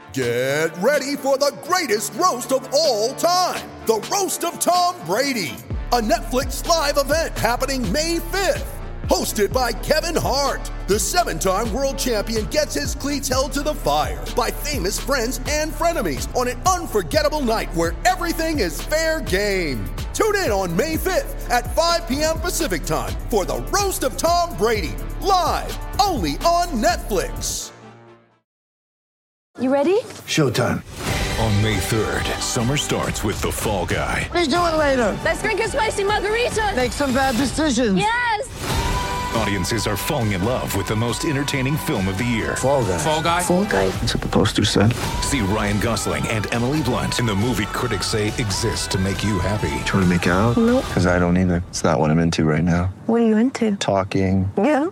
Get ready for the greatest roast of all time, the Roast of Tom Brady, a Netflix live event happening May 5th. Hosted by Kevin Hart, the 7-time world champion gets his cleats held to the fire by famous friends and frenemies on an unforgettable night where everything is fair game. Tune in on May 5th at 5 p.m. Pacific time for the Roast of Tom Brady, live only on Netflix. You ready? Showtime. On May 3rd, summer starts with The Fall Guy. Let's do it later. Let's drink a spicy margarita. Make some bad decisions. Yes! Audiences are falling in love with the most entertaining film of the year. Fall Guy. Fall Guy? Fall Guy. That's what the poster said. See Ryan Gosling and Emily Blunt in the movie critics say exists to make you happy. Trying to make it out? Nope. Because I don't either. It's not what I'm into right now. What are you into? Talking. Yeah.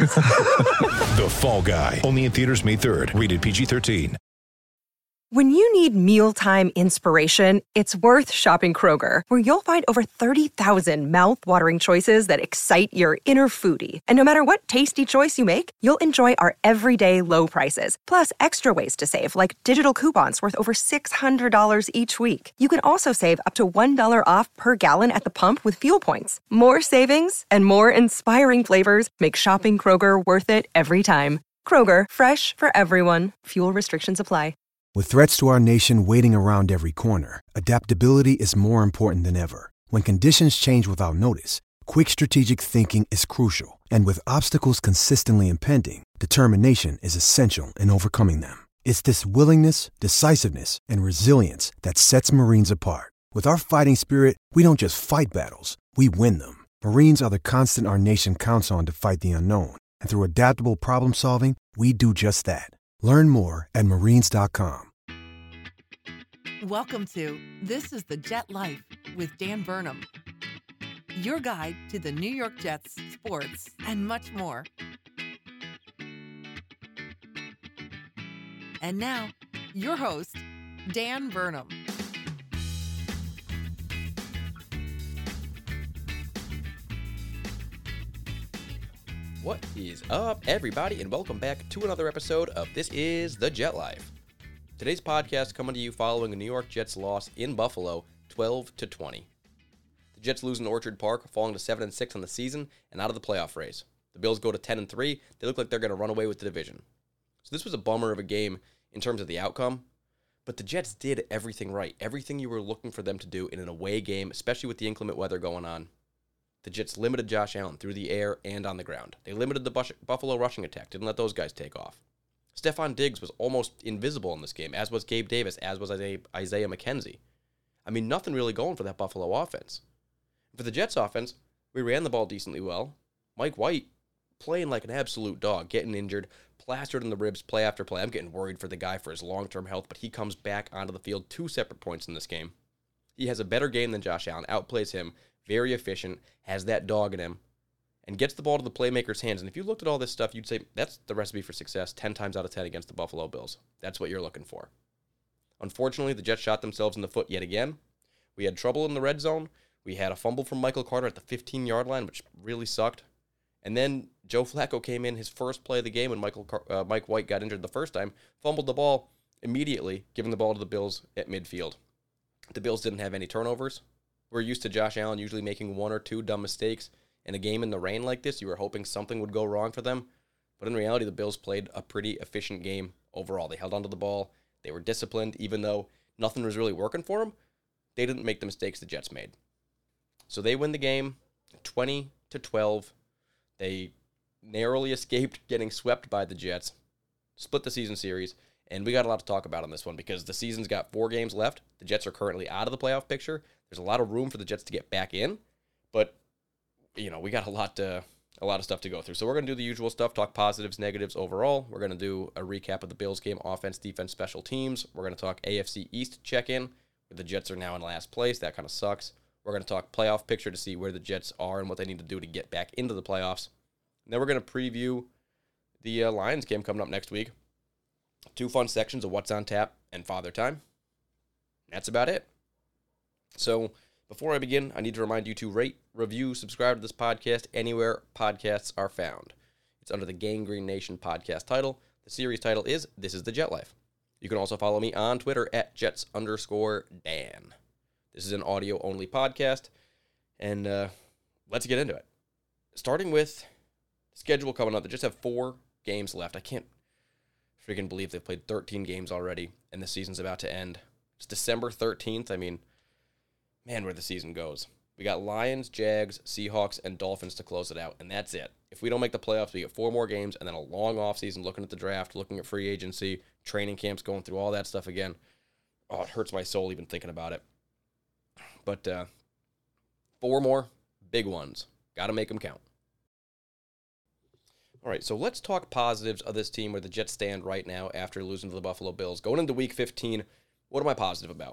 The Fall Guy. Only in theaters May 3rd. Rated PG-13. When you need mealtime inspiration, it's worth shopping Kroger, where you'll find over 30,000 mouth-watering choices that excite your inner foodie. And no matter what tasty choice you make, you'll enjoy our everyday low prices, plus extra ways to save, like digital coupons worth over $600 each week. You can also save up to $1 off per gallon at the pump with fuel points. More savings and more inspiring flavors make shopping Kroger worth it every time. Kroger, fresh for everyone. Fuel restrictions apply. With threats to our nation waiting around every corner, adaptability is more important than ever. When conditions change without notice, quick strategic thinking is crucial. And with obstacles consistently impending, determination is essential in overcoming them. It's this willingness, decisiveness, and resilience that sets Marines apart. With our fighting spirit, we don't just fight battles, we win them. Marines are the constant our nation counts on to fight the unknown. And through adaptable problem solving, we do just that. Learn more at marines.com. Welcome to This is the Jet Life with Dan Burnham, your guide to the New York Jets, sports, and much more. And now, your host, Dan Burnham. What is up, everybody, and welcome back to another episode of This is the Jet Life. Today's podcast coming to you following a New York Jets loss in Buffalo, 12-20. The Jets lose in Orchard Park, falling to 7-6 on the season and out of the playoff race. The Bills go to 10-3. They look like they're going to run away with the division. So this was a bummer of a game in terms of the outcome, but the Jets did everything right. Everything you were looking for them to do in an away game, especially with the inclement weather going on. The Jets limited Josh Allen through the air and on the ground. They limited the Buffalo rushing attack, didn't let those guys take off. Stephon Diggs was almost invisible in this game, as was Gabe Davis, as was Isaiah McKenzie. I mean, nothing really going for that Buffalo offense. For the Jets offense, we ran the ball decently well. Mike White playing like an absolute dog, getting injured, plastered in the ribs play after play. I'm getting worried for the guy for his long-term health, but he comes back onto the field 2 separate points in this game. He has a better game than Josh Allen, outplays him, very efficient, has that dog in him, and gets the ball to the playmaker's hands. And if you looked at all this stuff, you'd say that's the recipe for success 10 times out of 10 against the Buffalo Bills. That's what you're looking for. Unfortunately, the Jets shot themselves in the foot yet again. We had trouble in the red zone. We had a fumble from Michael Carter at the 15-yard line, which really sucked. And then Joe Flacco came in his first play of the game when Mike White got injured the first time, fumbled the ball immediately, giving the ball to the Bills at midfield. The Bills didn't have any turnovers. We're used to Josh Allen usually making 1 or 2 dumb mistakes. In a game in the rain like this, you were hoping something would go wrong for them. But in reality, the Bills played a pretty efficient game overall. They held onto the ball. They were disciplined. Even though nothing was really working for them, they didn't make the mistakes the Jets made. So they win the game 20-12. They narrowly escaped getting swept by the Jets, split the season series, and we got a lot to talk about on this one because the season's got 4 games left. The Jets are currently out of the playoff picture. There's a lot of room for the Jets to get back in, but we got a lot of stuff to go through. So we're going to do the usual stuff, talk positives, negatives overall. We're going to do a recap of the Bills game, offense, defense, special teams. We're going to talk AFC East check-in, where the Jets are now in last place. That kind of sucks. We're going to talk playoff picture to see where the Jets are and what they need to do to get back into the playoffs. And then we're going to preview the Lions game coming up next week. 2 fun sections of What's on Tap and Father Time. That's about it. So before I begin, I need to remind you to rate, review, subscribe to this podcast anywhere podcasts are found. It's under the Gang Green Nation podcast title. The series title is This is the Jet Life. You can also follow me on Twitter at Jets_Dan. This is an audio-only podcast, and let's get into it. Starting with schedule coming up, they just have 4 games left. I can't freaking believe they've played 13 games already, and the season's about to end. It's December 13th. I mean, man, where the season goes. We got Lions, Jags, Seahawks, and Dolphins to close it out, and that's it. If we don't make the playoffs, we get 4 more games, and then a long offseason looking at the draft, looking at free agency, training camps, going through all that stuff again. Oh, it hurts my soul even thinking about it. But 4 more big ones. Got to make them count. All right, so let's talk positives of this team where the Jets stand right now after losing to the Buffalo Bills. Going into Week 15, what am I positive about?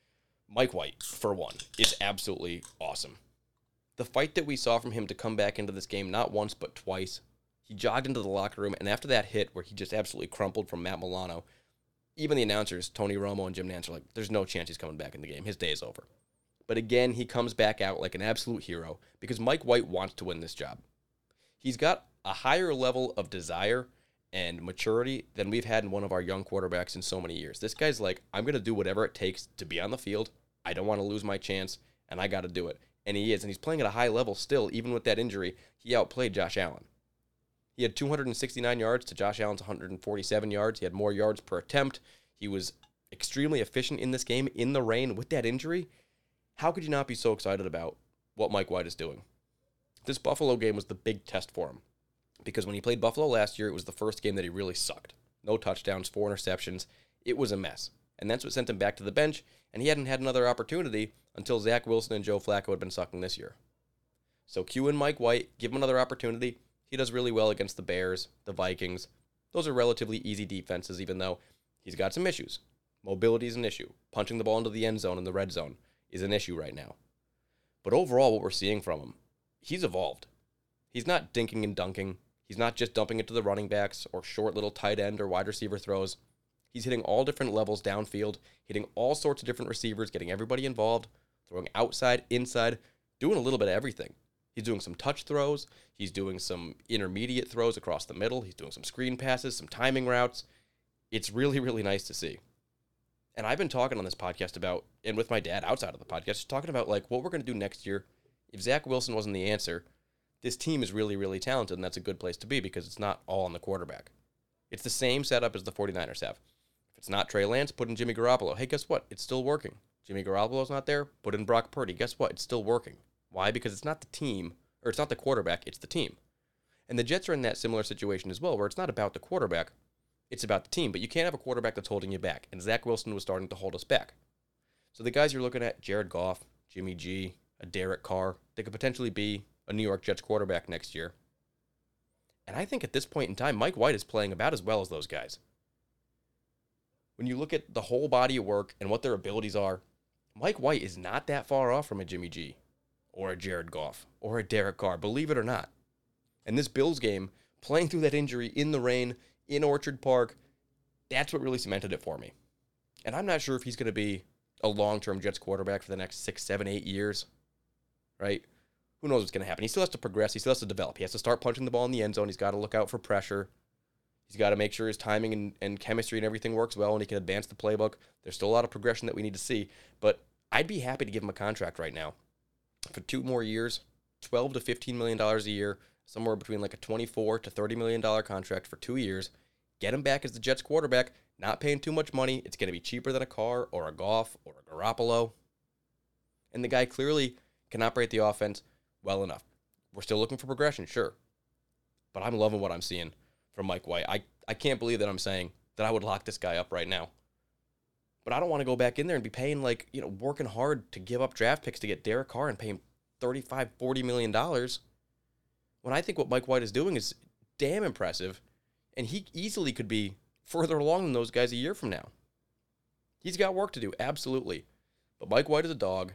Mike White, for one, is absolutely awesome. The fight that we saw from him to come back into this game, not once but twice, he jogged into the locker room, and after that hit where he just absolutely crumpled from Matt Milano, even the announcers, Tony Romo and Jim Nantz, are like, there's no chance he's coming back in the game. His day is over. But again, he comes back out like an absolute hero because Mike White wants to win this job. He's got a higher level of desire and maturity than we've had in one of our young quarterbacks in so many years. This guy's like, I'm going to do whatever it takes to be on the field. I don't want to lose my chance, and I got to do it. And he is, and he's playing at a high level still. Even with that injury, he outplayed Josh Allen. He had 269 yards to Josh Allen's 147 yards. He had more yards per attempt. He was extremely efficient in this game in the rain with that injury. How could you not be so excited about what Mike White is doing? This Buffalo game was the big test for him because when he played Buffalo last year, it was the first game that he really sucked. No touchdowns, 4 interceptions. It was a mess. And that's what sent him back to the bench, and he hadn't had another opportunity until Zach Wilson and Joe Flacco had been sucking this year. So cue in Mike White, give him another opportunity. He does really well against the Bears, the Vikings. Those are relatively easy defenses, even though he's got some issues. Mobility is an issue. Punching the ball into the end zone and the red zone is an issue right now. But overall, what we're seeing from him, he's evolved. He's not dinking and dunking. He's not just dumping it to the running backs or short little tight end or wide receiver throws. He's hitting all different levels downfield, hitting all sorts of different receivers, getting everybody involved, throwing outside, inside, doing a little bit of everything. He's doing some touch throws. He's doing some intermediate throws across the middle. He's doing some screen passes, some timing routes. It's really, really nice to see. And I've been talking on this podcast about, and with my dad outside of the podcast, just talking about like what we're going to do next year. If Zach Wilson wasn't the answer, this team is really, really talented, and that's a good place to be because it's not all on the quarterback. It's the same setup as the 49ers have. If it's not Trey Lance, put in Jimmy Garoppolo. Hey, guess what? It's still working. Jimmy Garoppolo's not there, put in Brock Purdy. Guess what? It's still working. Why? Because it's not the team, or it's not the quarterback, it's the team. And the Jets are in that similar situation as well, where it's not about the quarterback, it's about the team. But you can't have a quarterback that's holding you back, and Zach Wilson was starting to hold us back. So the guys you're looking at, Jared Goff, Jimmy G, a Derek Carr, they could potentially be a New York Jets quarterback next year. And I think at this point in time, Mike White is playing about as well as those guys. When you look at the whole body of work and what their abilities are, Mike White is not that far off from a Jimmy G or a Jared Goff or a Derek Carr, believe it or not. And this Bills game, playing through that injury in the rain, in Orchard Park, that's what really cemented it for me. And I'm not sure if he's going to be a long-term Jets quarterback for the next 6, 7, 8 years, right? Who knows what's going to happen? He still has to progress. He still has to develop. He has to start punching the ball in the end zone. He's got to look out for pressure. He's got to make sure his timing and chemistry and everything works well and he can advance the playbook. There's still a lot of progression that we need to see, but I'd be happy to give him a contract right now for 2 more years, $12 to $15 million a year, somewhere between like a $24 to $30 million contract for 2 years. Get him back as the Jets quarterback, not paying too much money. It's going to be cheaper than a Carr or a Goff or a Garoppolo. And the guy clearly can operate the offense well enough. We're still looking for progression, sure. But I'm loving what I'm seeing from Mike White. I can't believe that I'm saying that I would lock this guy up right now. But I don't want to go back in there and be paying working hard to give up draft picks to get Derek Carr and pay him $35, $40 million. When I think what Mike White is doing is damn impressive, and he easily could be further along than those guys a year from now. He's got work to do, absolutely. But Mike White is a dog.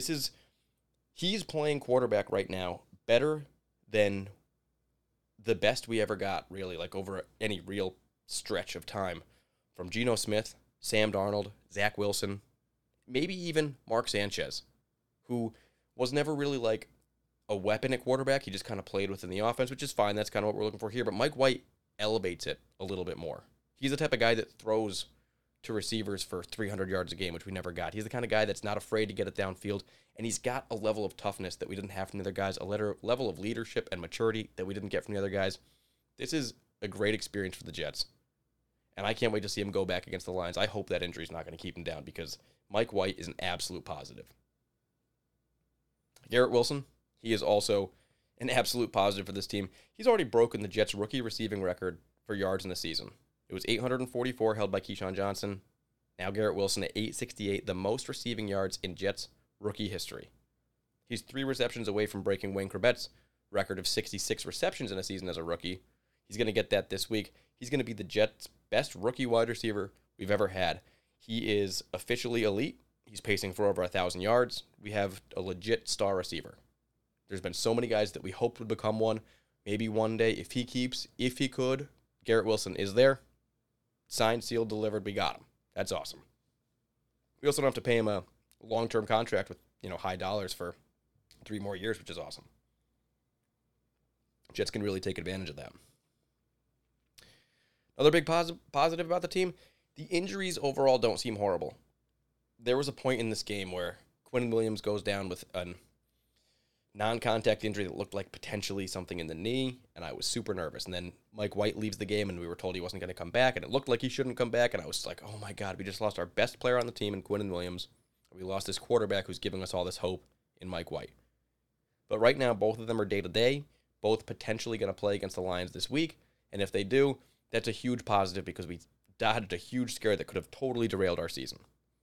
He's playing quarterback right now better than the best we ever got, really, like over any real stretch of time. From Geno Smith, Sam Darnold, Zach Wilson, maybe even Mark Sanchez, who was never really like a weapon at quarterback. He just kind of played within the offense, which is fine. That's kind of what we're looking for here. But Mike White elevates it a little bit more. He's the type of guy that throws to receivers for 300 yards a game, which we never got. He's the kind of guy that's not afraid to get it downfield, and he's got a level of toughness that we didn't have from the other guys, a level of leadership and maturity that we didn't get from the other guys. This is a great experience for the Jets, and I can't wait to see him go back against the Lions. I hope that injury's not going to keep him down because Mike White is an absolute positive. Garrett Wilson, he is also an absolute positive for this team. He's already broken the Jets' rookie receiving record for yards in the season. It was 844 held by Keyshawn Johnson. Now Garrett Wilson at 868, the most receiving yards in Jets rookie history. He's 3 receptions away from breaking Wayne Corbett's record of 66 receptions in a season as a rookie. He's going to get that this week. He's going to be the Jets' best rookie wide receiver we've ever had. He is officially elite. He's pacing for over 1,000 yards. We have a legit star receiver. There's been so many guys that we hoped would become one. Maybe one day, if he could, Garrett Wilson is there. Signed, sealed, delivered, we got him. That's awesome. We also don't have to pay him a long-term contract with, high dollars for 3 more years, which is awesome. Jets can really take advantage of that. Another big positive about the team, the injuries overall don't seem horrible. There was a point in this game where Quinn Williams goes down with a non-contact injury that looked like potentially something in the knee, and I was super nervous. And then Mike White leaves the game, and we were told he wasn't going to come back, and it looked like he shouldn't come back, and I was like, oh my God, we just lost our best player on the team in Quinn Williams. We lost this quarterback who's giving us all this hope in Mike White. But right now, both of them are day-to-day, both potentially going to play against the Lions this week, and if they do, that's a huge positive because we dodged a huge scare that could have totally derailed our season.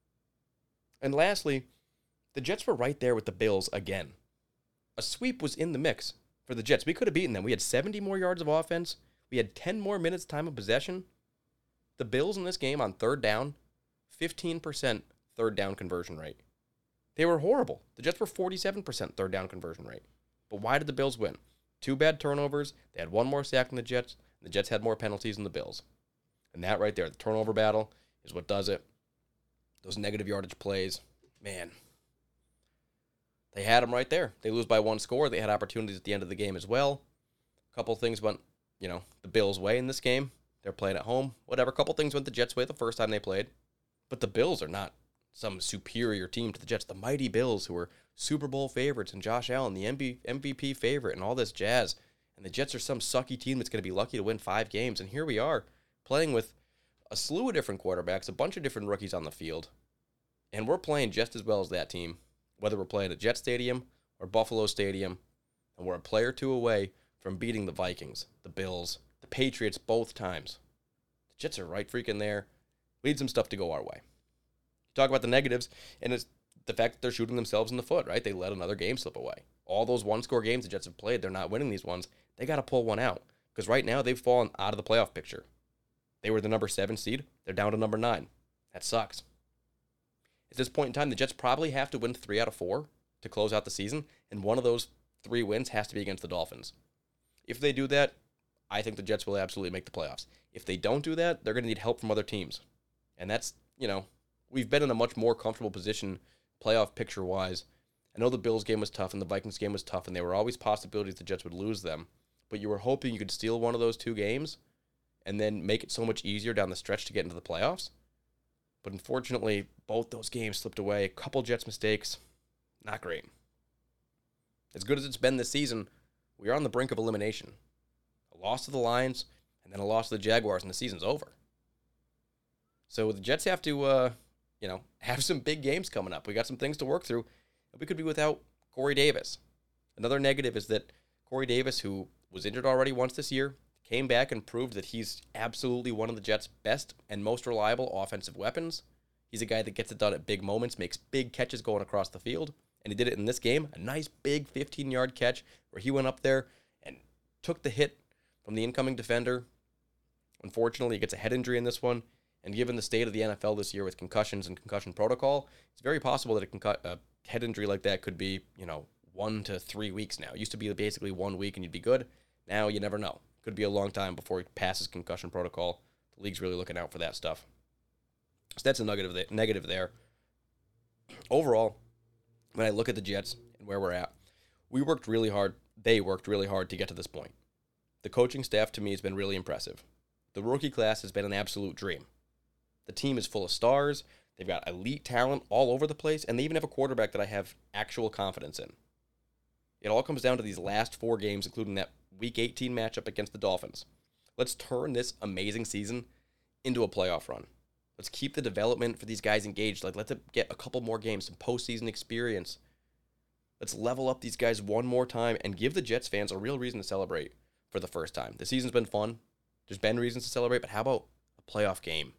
And lastly, the Jets were right there with the Bills again. A sweep was in the mix for the Jets. We could have beaten them. We had 70 more yards of offense. We had 10 more minutes time of possession. The Bills in this game on third down, 15% third down conversion rate. They were horrible. The Jets were 47% third down conversion rate. But why did the Bills win? 2 bad turnovers. They had 1 more sack than the Jets. And the Jets had more penalties than the Bills. And that right there, the turnover battle, is what does it. Those negative yardage plays, man. They had them right there. They lose by 1 score. They had opportunities at the end of the game as well. A couple things went, the Bills' way in this game. They're playing at home. Whatever. A couple things went the Jets' way the first time they played. But the Bills are not some superior team to the Jets. The mighty Bills, who were Super Bowl favorites, and Josh Allen, the MVP favorite, and all this jazz. And the Jets are some sucky team that's going to be lucky to win 5 games. And here we are, playing with a slew of different quarterbacks, a bunch of different rookies on the field. And we're playing just as well as that team, whether we're playing at Jet Stadium or Buffalo Stadium. And we're a player or 2 away from beating the Vikings, the Bills, the Patriots both times. The Jets are right freaking there. We need some stuff to go our way. Talk about the negatives, and it's the fact that they're shooting themselves in the foot, right? They let another game slip away. All those 1-score games the Jets have played, they're not winning these ones. They got to pull one out, because right now they've fallen out of the playoff picture. They were the number 7 seed. They're down to number 9. That sucks. At this point in time, the Jets probably have to win 3 out of 4 to close out the season, and one of those 3 wins has to be against the Dolphins. If they do that, I think the Jets will absolutely make the playoffs. If they don't do that, they're going to need help from other teams. And that's, we've been in a much more comfortable position playoff picture-wise. I know the Bills game was tough and the Vikings game was tough, and there were always possibilities the Jets would lose them. But you were hoping you could steal one of those 2 games and then make it so much easier down the stretch to get into the playoffs. But unfortunately, both those games slipped away. A couple Jets mistakes. Not great. As good as it's been this season, we are on the brink of elimination. A loss to the Lions, and then a loss to the Jaguars, and the season's over. So the Jets have to, have some big games coming up. We got some things to work through. We could be without Corey Davis. Another negative is that Corey Davis, who was injured already once this year, came back and proved that he's absolutely one of the Jets' best and most reliable offensive weapons. He's a guy that gets it done at big moments, makes big catches going across the field, and he did it in this game. A nice big 15-yard catch where he went up there and took the hit from the incoming defender. Unfortunately, he gets a head injury in this one, and given the state of the NFL this year with concussions and concussion protocol, it's very possible that a head injury like that could be, 1 to 3 weeks now. It used to be basically 1 week and you'd be good. Now you never know. Could be a long time before he passes concussion protocol. The league's really looking out for that stuff. So that's a negative there. Overall, when I look at the Jets and where we're at, we worked really hard. They worked really hard to get to this point. The coaching staff, to me, has been really impressive. The rookie class has been an absolute dream. The team is full of stars. They've got elite talent all over the place, and they even have a quarterback that I have actual confidence in. It all comes down to these last 4 games, including that Week 18 matchup against the Dolphins. Let's turn this amazing season into a playoff run. Let's keep the development for these guys engaged. Like, let's get a couple more games, some postseason experience. Let's level up these guys one more time and give the Jets fans a real reason to celebrate for the first time. The season's been fun. There's been reasons to celebrate, but how about a playoff game?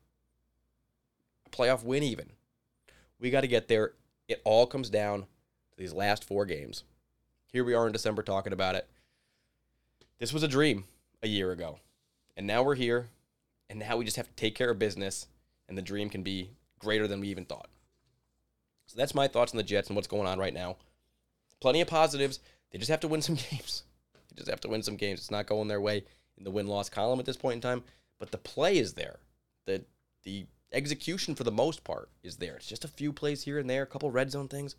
A playoff win even. We got to get there. It all comes down to these last 4 games. Here we are in December talking about it. This was a dream a year ago. And now we're here. And now we just have to take care of business. And the dream can be greater than we even thought. So that's my thoughts on the Jets and what's going on right now. Plenty of positives. They just have to win some games. They just have to win some games. It's not going their way in the win-loss column at this point in time. But the play is there. The execution for the most part is there. It's just a few plays here and there, a couple red zone things.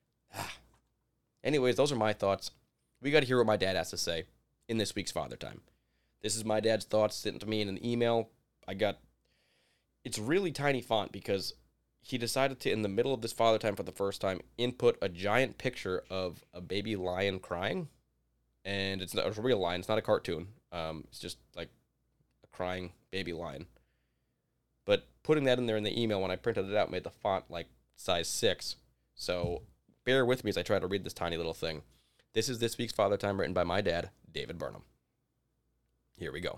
Anyways, those are my thoughts. We got to hear what my dad has to say in this week's Father Time. This is my dad's thoughts sent to me in an email. It's really tiny font because he decided to, in the middle of this Father Time for the first time, input a giant picture of a baby lion crying. And it's not a real lion. It's not a cartoon. It's just like a crying baby lion. But putting that in there in the email when I printed it out made the font like size 6. So bear with me as I try to read this tiny little thing. This is this week's Father Time written by my dad, David Burnham. Here we go.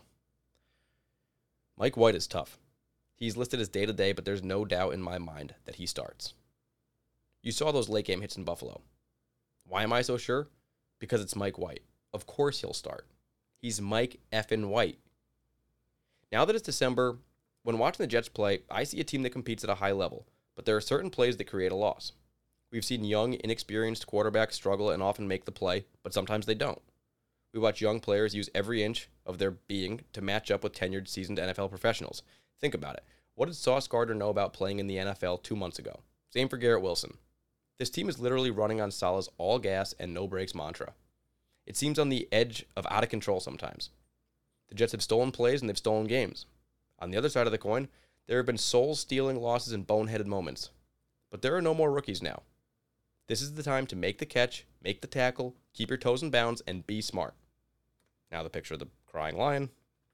Mike White is tough. He's listed as day-to-day, but there's no doubt in my mind that he starts. You saw those late game hits in Buffalo. Why am I so sure? Because it's Mike White. Of course he'll start. He's Mike effing White. Now that it's December, when watching the Jets play, I see a team that competes at a high level, but there are certain plays that create a loss. We've seen young, inexperienced quarterbacks struggle and often make the play, but sometimes they don't. We watch young players use every inch of their being to match up with tenured, seasoned NFL professionals. Think about it. What did Sauce Gardner know about playing in the NFL 2 months ago? Same for Garrett Wilson. This team is literally running on Salah's all gas and no brakes mantra. It seems on the edge of out of control sometimes. The Jets have stolen plays and they've stolen games. On the other side of the coin, there have been soul-stealing losses and boneheaded moments. But there are no more rookies now. This is the time to make the catch, make the tackle, keep your toes in bounds, and be smart. Now the picture of the crying lion.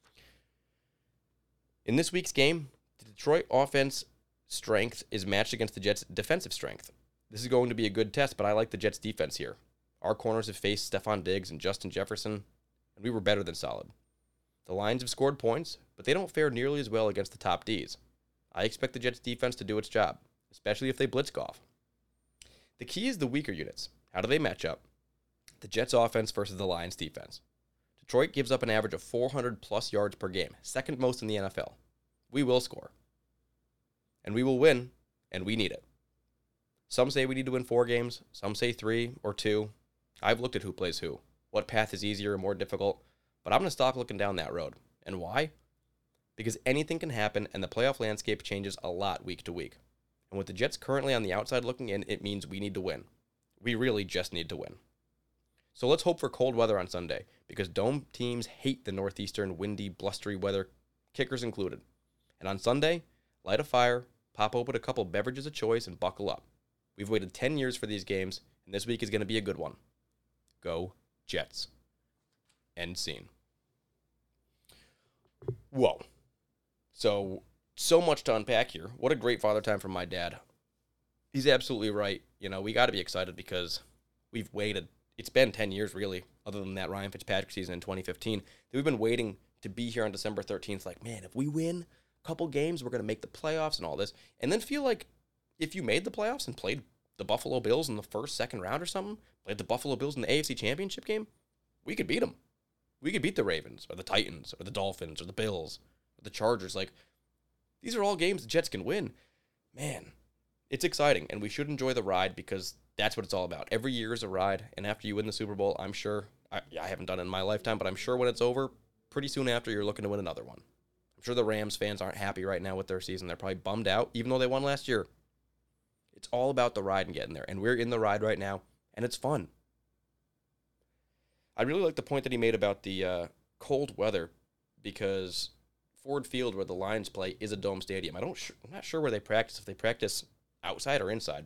In this week's game, the Detroit offense strength is matched against the Jets' defensive strength. This is going to be a good test, but I like the Jets' defense here. Our corners have faced Stephon Diggs and Justin Jefferson, and we were better than solid. The Lions have scored points, but they don't fare nearly as well against the top Ds. I expect the Jets' defense to do its job, especially if they blitz golf. The key is the weaker units. How do they match up? The Jets' offense versus the Lions' defense. Detroit gives up an average of 400-plus yards per game, second most in the NFL. We will score. And we will win, and we need it. Some say we need to win 4 games. Some say 3 or 2. I've looked at who plays who, what path is easier or more difficult, but I'm going to stop looking down that road. And why? Because anything can happen, and the playoff landscape changes a lot week to week. And with the Jets currently on the outside looking in, it means we need to win. We really just need to win. So let's hope for cold weather on Sunday, because dome teams hate the northeastern, windy, blustery weather, kickers included. And on Sunday, light a fire, pop open a couple beverages of choice, and buckle up. We've waited 10 years for these games, and this week is going to be a good one. Go Jets. End scene. Whoa. So much to unpack here. What a great Father Time from my dad. He's absolutely right. We got to be excited because we've waited. It's been 10 years, really, other than that Ryan Fitzpatrick season in 2015. We've been waiting to be here on December 13th. Like, man, if we win a couple games, we're going to make the playoffs and all this. And then feel like if you made the playoffs and played the Buffalo Bills in the first, second round or something, played the Buffalo Bills in the AFC Championship game, we could beat them. We could beat the Ravens or the Titans or the Dolphins or the Bills or the Chargers. Like, these are all games the Jets can win. Man, it's exciting, and we should enjoy the ride because that's what it's all about. Every year is a ride, and after you win the Super Bowl, I'm sure, I haven't done it in my lifetime, but I'm sure when it's over, pretty soon after, you're looking to win another one. I'm sure the Rams fans aren't happy right now with their season. They're probably bummed out, even though they won last year. It's all about the ride and getting there, and we're in the ride right now, and it's fun. I really like the point that he made about the cold weather because Ford Field, where the Lions play, is a dome stadium. I'm not sure where they practice, if they practice outside or inside.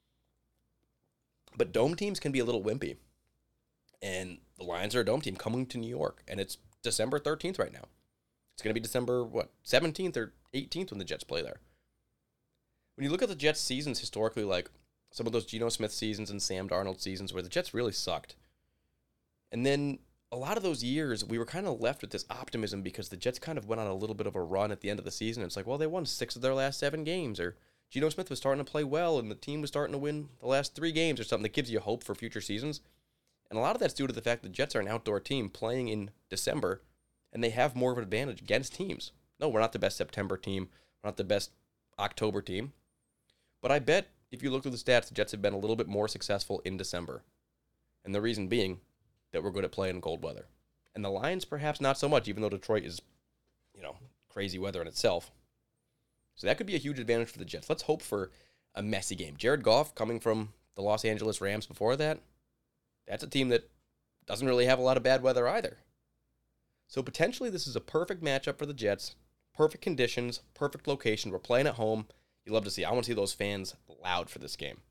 But dome teams can be a little wimpy. And the Lions are a dome team coming to New York, and it's December 13th right now. It's going to be December, 17th or 18th when the Jets play there. When you look at the Jets' seasons historically, like some of those Geno Smith seasons and Sam Darnold seasons where the Jets really sucked. And then a lot of those years, we were kind of left with this optimism because the Jets kind of went on a little bit of a run at the end of the season. It's like, well, they won 6 of their last 7 games, or Geno Smith was starting to play well, and the team was starting to win the last 3 games or something that gives you hope for future seasons. And a lot of that's due to the fact that the Jets are an outdoor team playing in December, and they have more of an advantage against teams. No, we're not the best September team. We're not the best October team. But I bet if you look through the stats, the Jets have been a little bit more successful in December. And the reason being that we're good at playing in cold weather. And the Lions perhaps not so much, even though Detroit is, crazy weather in itself. So that could be a huge advantage for the Jets. Let's hope for a messy game. Jared Goff, coming from the Los Angeles Rams before that, that's a team that doesn't really have a lot of bad weather either. So potentially this is a perfect matchup for the Jets. Perfect conditions, perfect location. We're playing at home. You love to see. I want to see those fans loud for this game.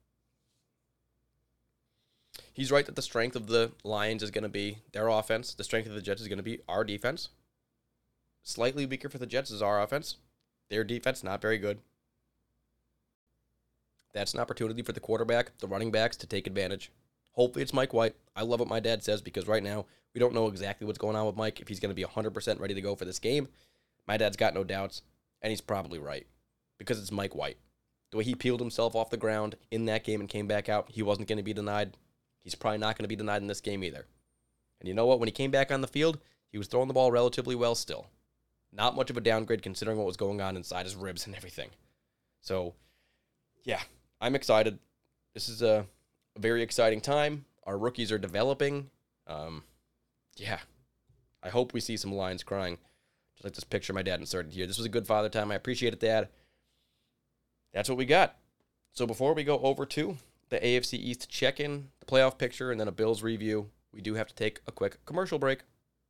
He's right that the strength of the Lions is going to be their offense. The strength of the Jets is going to be our defense. Slightly weaker for the Jets is our offense. Their defense, not very good. That's an opportunity for the quarterback, the running backs, to take advantage. Hopefully it's Mike White. I love what my dad says because right now we don't know exactly what's going on with Mike, if he's going to be 100% ready to go for this game. My dad's got no doubts, and he's probably right because it's Mike White. The way he peeled himself off the ground in that game and came back out, he wasn't going to be denied. He's probably not going to be denied in this game either. And you know what? When he came back on the field, he was throwing the ball relatively well still. Not much of a downgrade considering what was going on inside his ribs and everything. So, yeah, I'm excited. This is a very exciting time. Our rookies are developing. I hope we see some Lions crying. Just like this picture my dad inserted here. This was a good father time. I appreciate it, Dad. That's what we got. So before we go over to the AFC East check-in, the playoff picture, and then a Bills review, we do have to take a quick commercial break.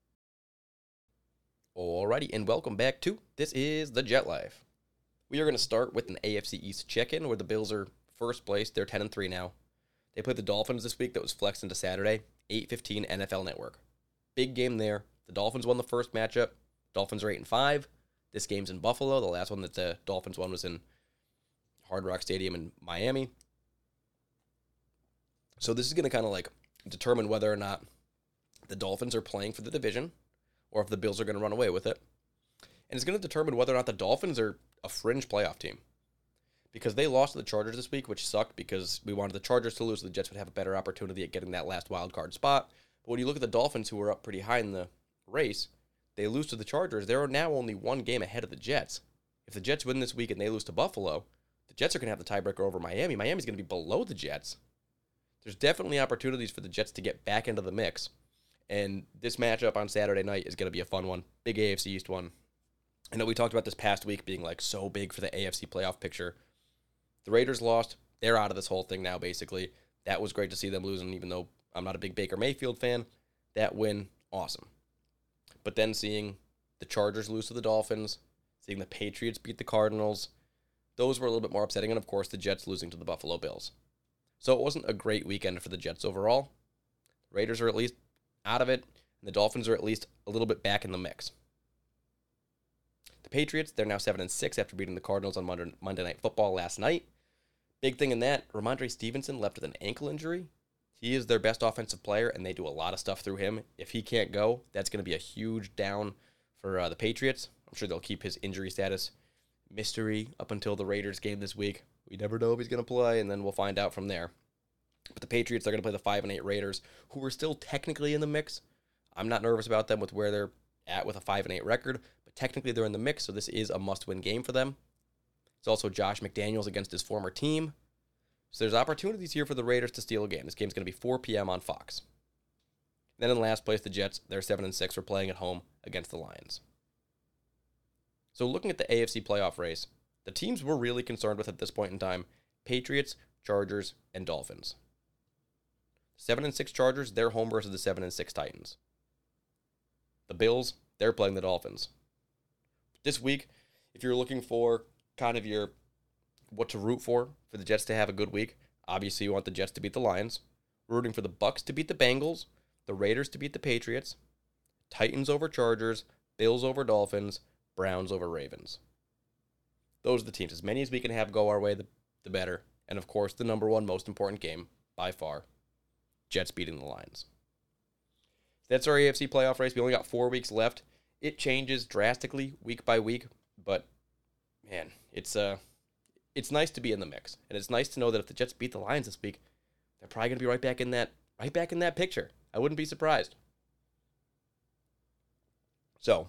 Alrighty, and welcome back to This is the Jet Life. We are going to start with an AFC East check-in where the Bills are first place. They're 10-3 now. They played the Dolphins this week that was flexed into Saturday, 8:15 NFL Network. Big game there. The Dolphins won the first matchup. Dolphins are 8-5. This game's in Buffalo. The last one that the Dolphins won was in Hard Rock Stadium in Miami. So this is going to kind of determine whether or not the Dolphins are playing for the division or if the Bills are going to run away with it. And it's going to determine whether or not the Dolphins are a fringe playoff team. Because they lost to the Chargers this week, which sucked because we wanted the Chargers to lose so the Jets would have a better opportunity at getting that last wild card spot. But when you look at the Dolphins, who were up pretty high in the race, they lose to the Chargers. They're now only 1 game ahead of the Jets. If the Jets win this week and they lose to Buffalo, the Jets are going to have the tiebreaker over Miami. Miami's going to be below the Jets. There's definitely opportunities for the Jets to get back into the mix. And this matchup on Saturday night is going to be a fun one. Big AFC East one. I know we talked about this past week being so big for the AFC playoff picture. The Raiders lost. They're out of this whole thing now, basically. That was great to see them losing, even though I'm not a big Baker Mayfield fan. That win, awesome. But then seeing the Chargers lose to the Dolphins, seeing the Patriots beat the Cardinals, those were a little bit more upsetting. And, of course, the Jets losing to the Buffalo Bills. So it wasn't a great weekend for the Jets overall. The Raiders are at least out of it, and the Dolphins are at least a little bit back in the mix. The Patriots, they're now 7-6 after beating the Cardinals on Monday Night Football last night. Big thing in that, Ramondre Stevenson left with an ankle injury. He is their best offensive player, and they do a lot of stuff through him. If he can't go, that's going to be a huge down for the Patriots. I'm sure they'll keep his injury status mystery up until the Raiders game this week. We never know if he's going to play, and then we'll find out from there. But the Patriots are going to play the 5-8 Raiders, who are still technically in the mix. I'm not nervous about them with where they're at with a 5-8 record, but technically they're in the mix, so this is a must-win game for them. It's also Josh McDaniels against his former team. So there's opportunities here for the Raiders to steal a game. This game's going to be 4 p.m. on Fox. Then in last place, the Jets. They're 7-6. We're playing at home against the Lions. So looking at the AFC playoff race, the teams we're really concerned with at this point in time, Patriots, Chargers, and Dolphins. 7-6 Chargers, they're home versus the 7-6 Titans. The Bills, they're playing the Dolphins. This week, if you're looking for kind of your what to root for the Jets to have a good week, obviously you want the Jets to beat the Lions. Rooting for the Bucs to beat the Bengals, the Raiders to beat the Patriots, Titans over Chargers, Bills over Dolphins, Browns over Ravens. Those are the teams. As many as we can have go our way, the better. And, of course, the number one most important game, by far, Jets beating the Lions. That's our AFC playoff race. We only got 4 weeks left. It changes drastically week by week, but, man, it's nice to be in the mix. And it's nice to know that if the Jets beat the Lions this week, they're probably going to be right back in that picture. I wouldn't be surprised. So,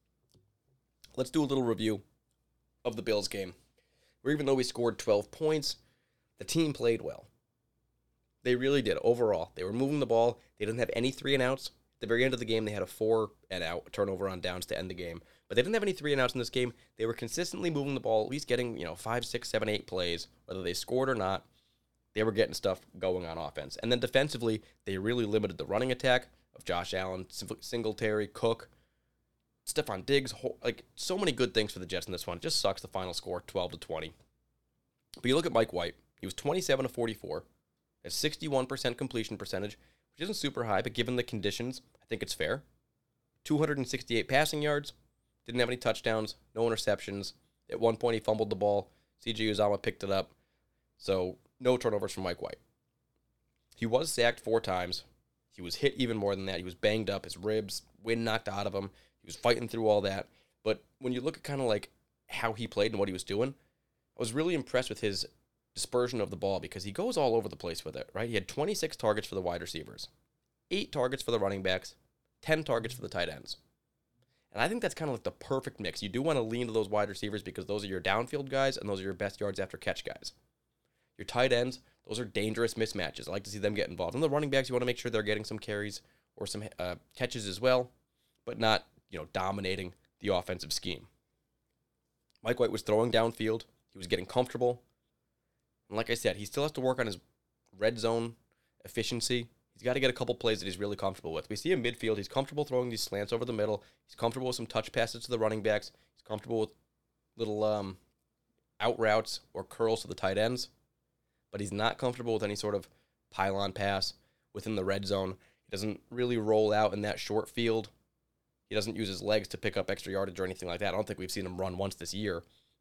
let's do a little review of the Bills game, where even though we scored 12 points, the team played well. They really did. Overall, they were moving the ball. They didn't have any 3-and-outs. At the very end of the game, they had a 4-and-out turnover on downs to end the game. But they didn't have any 3-and-outs in this game. They were consistently moving the ball, at least getting 5, 6, 7, 8 plays, whether they scored or not. They were getting stuff going on offense. And then defensively, they really limited the running attack of Josh Allen, Singletary, Cook, Stephon Diggs, so many good things for the Jets in this one. It just sucks the final score, 12-20. But you look at Mike White. He was 27-44, at 61% completion percentage, which isn't super high, but given the conditions, I think it's fair. 268 passing yards, didn't have any touchdowns, no interceptions. At one point, he fumbled the ball. C.J. Uzomah picked it up. So, no turnovers from Mike White. He was sacked 4 times. He was hit even more than that. He was banged up, his ribs, wind knocked out of him. He was fighting through all that. But when you look at kind of like how he played and what he was doing, I was really impressed with his dispersion of the ball because he goes all over the place with it, right? He had 26 targets for the wide receivers, 8 targets for the running backs, 10 targets for the tight ends. And I think that's kind of like the perfect mix. You do want to lean to those wide receivers because those are your downfield guys and those are your best yards after catch guys. Your tight ends, those are dangerous mismatches. I like to see them get involved. And the running backs, you want to make sure they're getting some carries or some catches as well, but not, dominating the offensive scheme. Mike White was throwing downfield. He was getting comfortable. And like I said, he still has to work on his red zone efficiency. He's got to get a couple plays that he's really comfortable with. We see him midfield. He's comfortable throwing these slants over the middle. He's comfortable with some touch passes to the running backs. He's comfortable with little out routes or curls to the tight ends. But he's not comfortable with any sort of pylon pass within the red zone. He doesn't really roll out in that short field. He doesn't use his legs to pick up extra yardage or anything like that. I don't think we've seen him run once this year.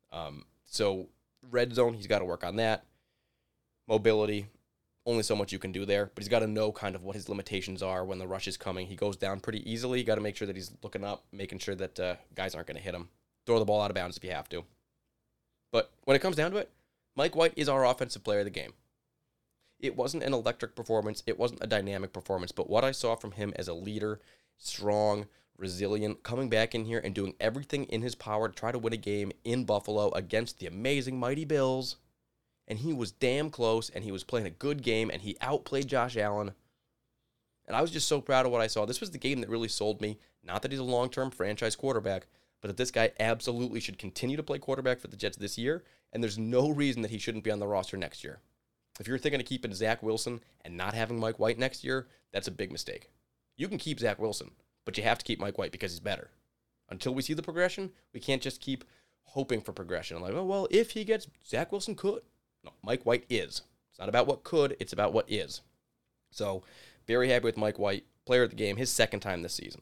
So red zone, he's got to work on that. Mobility, only so much you can do there. But he's got to know kind of what his limitations are when the rush is coming. He goes down pretty easily. You got to make sure that he's looking up, making sure that guys aren't going to hit him. Throw the ball out of bounds if you have to. But when it comes down to it, Mike White is our offensive player of the game. It wasn't an electric performance. It wasn't a dynamic performance. But what I saw from him as a leader, strong, resilient, coming back in here and doing everything in his power to try to win a game in Buffalo against the amazing mighty Bills. And he was damn close, and he was playing a good game, and he outplayed Josh Allen. And I was just so proud of what I saw. This was the game that really sold me. Not that he's a long-term franchise quarterback, but that this guy absolutely should continue to play quarterback for the Jets this year, and there's no reason that he shouldn't be on the roster next year. If you're thinking of keeping Zach Wilson and not having Mike White next year, that's a big mistake. You can keep Zach Wilson, but you have to keep Mike White because he's better. Until we see the progression, we can't just keep hoping for progression. Like, oh, well, if he gets, Zach Wilson could. No, Mike White is. It's not about what could, it's about what is. So, very happy with Mike White, player of the game, his second time this season.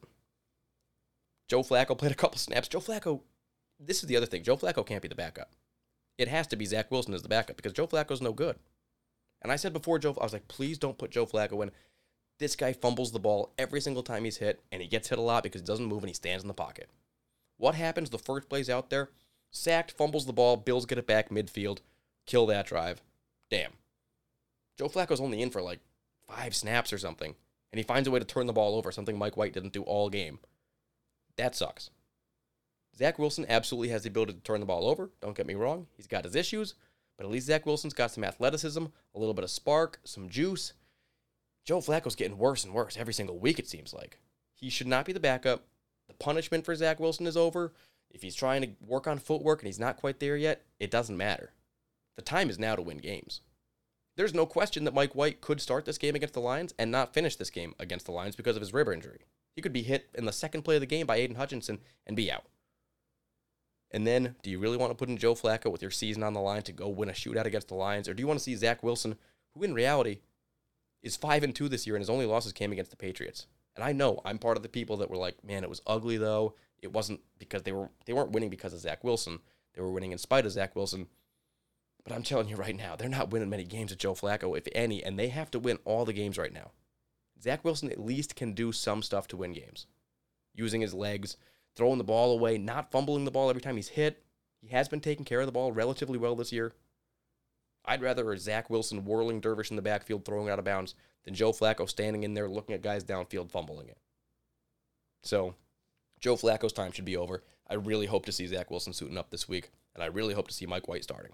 Joe Flacco played a couple snaps. Joe Flacco, this is the other thing. Joe Flacco can't be the backup. It has to be Zach Wilson as the backup because Joe Flacco's no good. And I said before I was like, please don't put Joe Flacco in. This guy fumbles the ball every single time he's hit, and he gets hit a lot because he doesn't move and he stands in the pocket. What happens the first plays out there? Sacked, fumbles the ball, Bills get it back midfield, kill that drive. Damn. Joe Flacco's only in for like 5 snaps or something, and he finds a way to turn the ball over, something Mike White didn't do all game. That sucks. Zach Wilson absolutely has the ability to turn the ball over. Don't get me wrong. He's got his issues, but at least Zach Wilson's got some athleticism, a little bit of spark, some juice. Joe Flacco's getting worse and worse every single week, it seems like. He should not be the backup. The punishment for Zach Wilson is over. If he's trying to work on footwork and he's not quite there yet, it doesn't matter. The time is now to win games. There's no question that Mike White could start this game against the Lions and not finish this game against the Lions because of his rib injury. He could be hit in the second play of the game by Aiden Hutchinson and be out. And then, do you really want to put in Joe Flacco with your season on the line to go win a shootout against the Lions? Or do you want to see Zach Wilson, who in reality is 5-2 this year and his only losses came against the Patriots? And I know I'm part of the people that were like, man, it was ugly though. It wasn't because they weren't winning because of Zach Wilson. They were winning in spite of Zach Wilson. But I'm telling you right now, they're not winning many games with Joe Flacco, if any, and they have to win all the games right now. Zach Wilson at least can do some stuff to win games. Using his legs, throwing the ball away, not fumbling the ball every time he's hit. He has been taking care of the ball relatively well this year. I'd rather a Zach Wilson whirling dervish in the backfield throwing it out of bounds than Joe Flacco standing in there looking at guys downfield fumbling it. So, Joe Flacco's time should be over. I really hope to see Zach Wilson suiting up this week, and I really hope to see Mike White starting.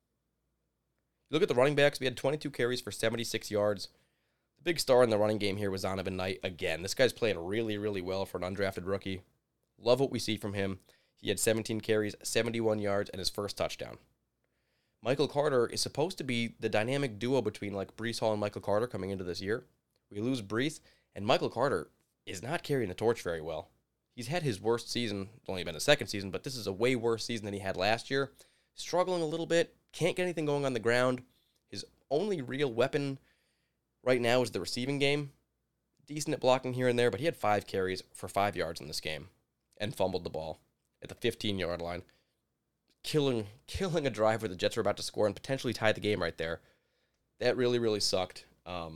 You look at the running backs, we had 22 carries for 76 yards. The big star in the running game here was Zonovan Knight again. This guy's playing really, really well for an undrafted rookie. Love what we see from him. He had 17 carries, 71 yards, and his first touchdown. Michael Carter is supposed to be the dynamic duo between like Breece Hall and Michael Carter coming into this year. We lose Breece, and Michael Carter is not carrying the torch very well. He's had his worst season, it's only been his second season, but this is a way worse season than he had last year. Struggling a little bit, can't get anything going on the ground. His only real weapon right now is the receiving game. Decent at blocking here and there, but he had 5 carries for 5 yards in this game and fumbled the ball at the 15-yard line. Killing a drive where the Jets were about to score and potentially tie the game right there. That really, really sucked.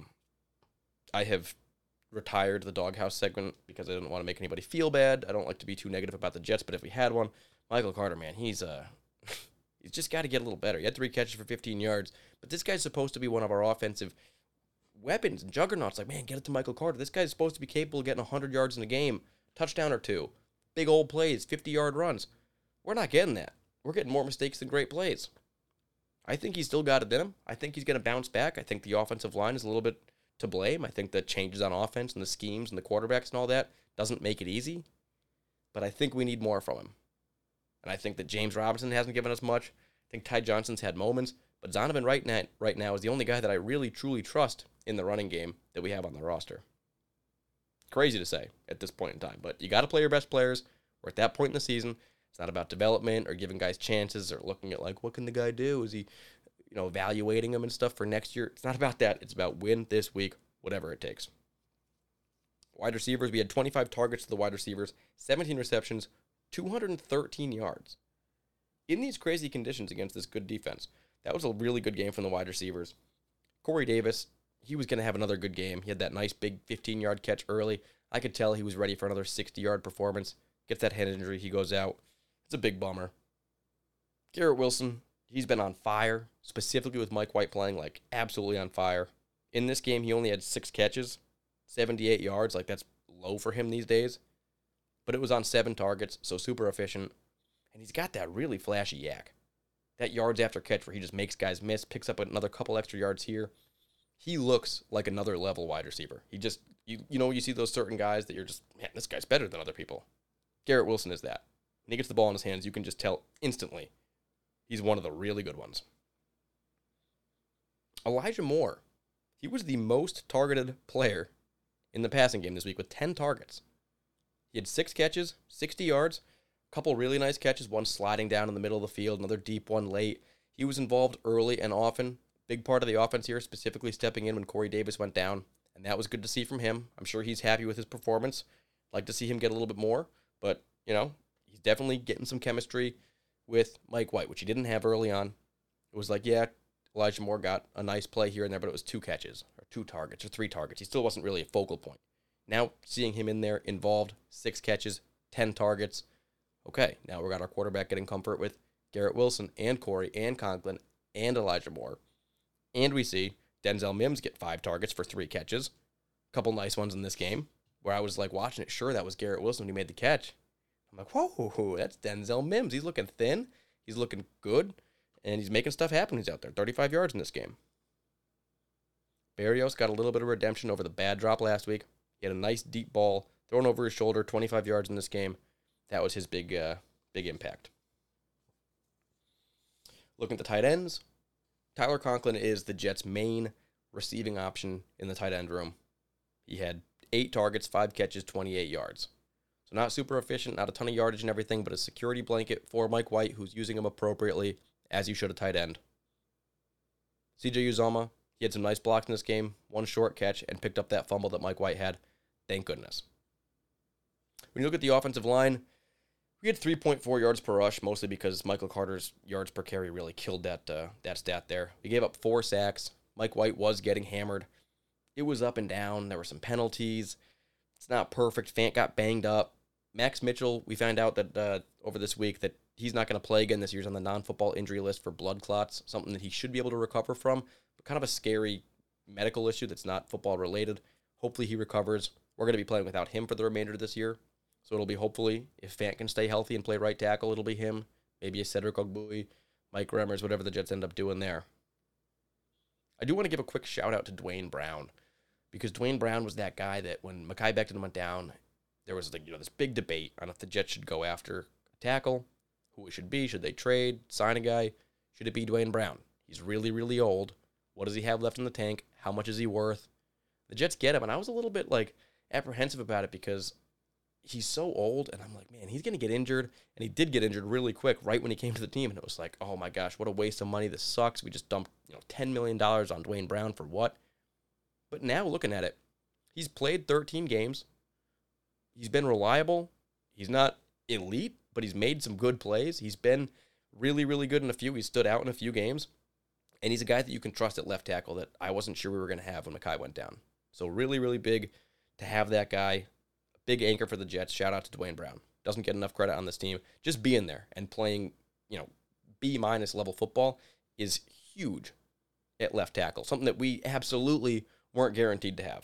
I have retired the doghouse segment because I didn't want to make anybody feel bad. I don't like to be too negative about the Jets, but if we had one, Michael Carter, man, he's just got to get a little better. He had 3 catches for 15 yards, but this guy's supposed to be one of our offensive weapons and juggernauts. Like, man, get it to Michael Carter. This guy's supposed to be capable of getting 100 yards in a game, touchdown or 2, big old plays, 50-yard runs. We're not getting that. We're getting more mistakes than great plays. I think he's still got it in him. I think he's going to bounce back. I think the offensive line is a little bit to blame. I think the changes on offense and the schemes and the quarterbacks and all that doesn't make it easy. But I think we need more from him. And I think that James Robinson hasn't given us much. I think Ty Johnson's had moments. But Zonovan right now is the only guy that I really, truly trust in the running game that we have on the roster. Crazy to say at this point in time. But you got to play your best players. We're at that point in the season. It's not about development or giving guys chances or looking at, like, what can the guy do? Is he, evaluating him and stuff for next year? It's not about that. It's about win this week, whatever it takes. Wide receivers, we had 25 targets to the wide receivers, 17 receptions, 213 yards. In these crazy conditions against this good defense, that was a really good game from the wide receivers. Corey Davis, he was going to have another good game. He had that nice big 15-yard catch early. I could tell he was ready for another 60-yard performance. Gets that head injury, he goes out. It's a big bummer. Garrett Wilson, he's been on fire, specifically with Mike White playing, like, absolutely on fire. In this game, he only had 6 catches, 78 yards. Like, that's low for him these days. But it was on 7 targets, so super efficient. And he's got that really flashy yak. That yards after catch where he just makes guys miss, picks up another couple extra yards here. He looks like another level wide receiver. He just, you see those certain guys that you're just, man, this guy's better than other people. Garrett Wilson is that. When he gets the ball in his hands, you can just tell instantly he's one of the really good ones. Elijah Moore, he was the most targeted player in the passing game this week with 10 targets. He had 6 catches, 60 yards, a couple really nice catches, one sliding down in the middle of the field, another deep one late. He was involved early and often. Big part of the offense here, specifically stepping in when Corey Davis went down, and that was good to see from him. I'm sure he's happy with his performance. Like to see him get a little bit more, but, he's definitely getting some chemistry with Mike White, which he didn't have early on. It was like, yeah, Elijah Moore got a nice play here and there, but it was 2 catches or 2 targets or 3 targets. He still wasn't really a focal point. Now, seeing him in there, involved, 6 catches, 10 targets. Okay, now we got our quarterback getting comfort with Garrett Wilson and Corey and Conklin and Elijah Moore. And we see Denzel Mims get 5 targets for 3 catches. A couple nice ones in this game where I was like watching it. Sure, that was Garrett Wilson when he made the catch. I'm like, whoa, that's Denzel Mims. He's looking thin. He's looking good. And he's making stuff happen. He's out there. 35 yards in this game. Berrios got a little bit of redemption over the bad drop last week. He had a nice deep ball thrown over his shoulder, 25 yards in this game. That was his big impact. Looking at the tight ends, Tyler Conklin is the Jets' main receiving option in the tight end room. He had 8 targets, 5 catches, 28 yards. So not super efficient, not a ton of yardage and everything, but a security blanket for Mike White, who's using him appropriately, as you should a tight end. CJ Uzomah, he had some nice blocks in this game, one short catch, and picked up that fumble that Mike White had. Thank goodness. When you look at the offensive line, we had 3.4 yards per rush, mostly because Michael Carter's yards per carry really killed that stat there. We gave up 4 sacks. Mike White was getting hammered. It was up and down. There were some penalties. It's not perfect. Fant got banged up. Max Mitchell, we found out that over this week that he's not going to play again this year. He's on the non-football injury list for blood clots, something that he should be able to recover from, but kind of a scary medical issue that's not football related. Hopefully he recovers. We're going to be playing without him for the remainder of this year. So it'll be hopefully, if Fant can stay healthy and play right tackle, it'll be him. Maybe a Cedric Ogbui, Mike Remmers, whatever the Jets end up doing there. I do want to give a quick shout out to Dwayne Brown, because Dwayne Brown was that guy that when Mekhi Becton went down, there was this big debate on if the Jets should go after a tackle, who it should be, should they trade, sign a guy, should it be Dwayne Brown? He's really, really old. What does he have left in the tank? How much is he worth? The Jets get him, and I was a little bit apprehensive about it because he's so old, and I'm like, man, he's going to get injured, and he did get injured really quick right when he came to the team, and it was like, oh my gosh, what a waste of money. This sucks. We just dumped $10 million on Dwayne Brown for what? But now looking at it, he's played 13 games. He's been reliable. He's not elite, but he's made some good plays. He's been really, really good in a few. He stood out in a few games, and he's a guy that you can trust at left tackle that I wasn't sure we were going to have when Mekhi went down. So really, really big to have that guy. Big anchor for the Jets. Shout out to Dwayne Brown. Doesn't get enough credit on this team. Just being there and playing, B- level football is huge at left tackle. Something that we absolutely weren't guaranteed to have.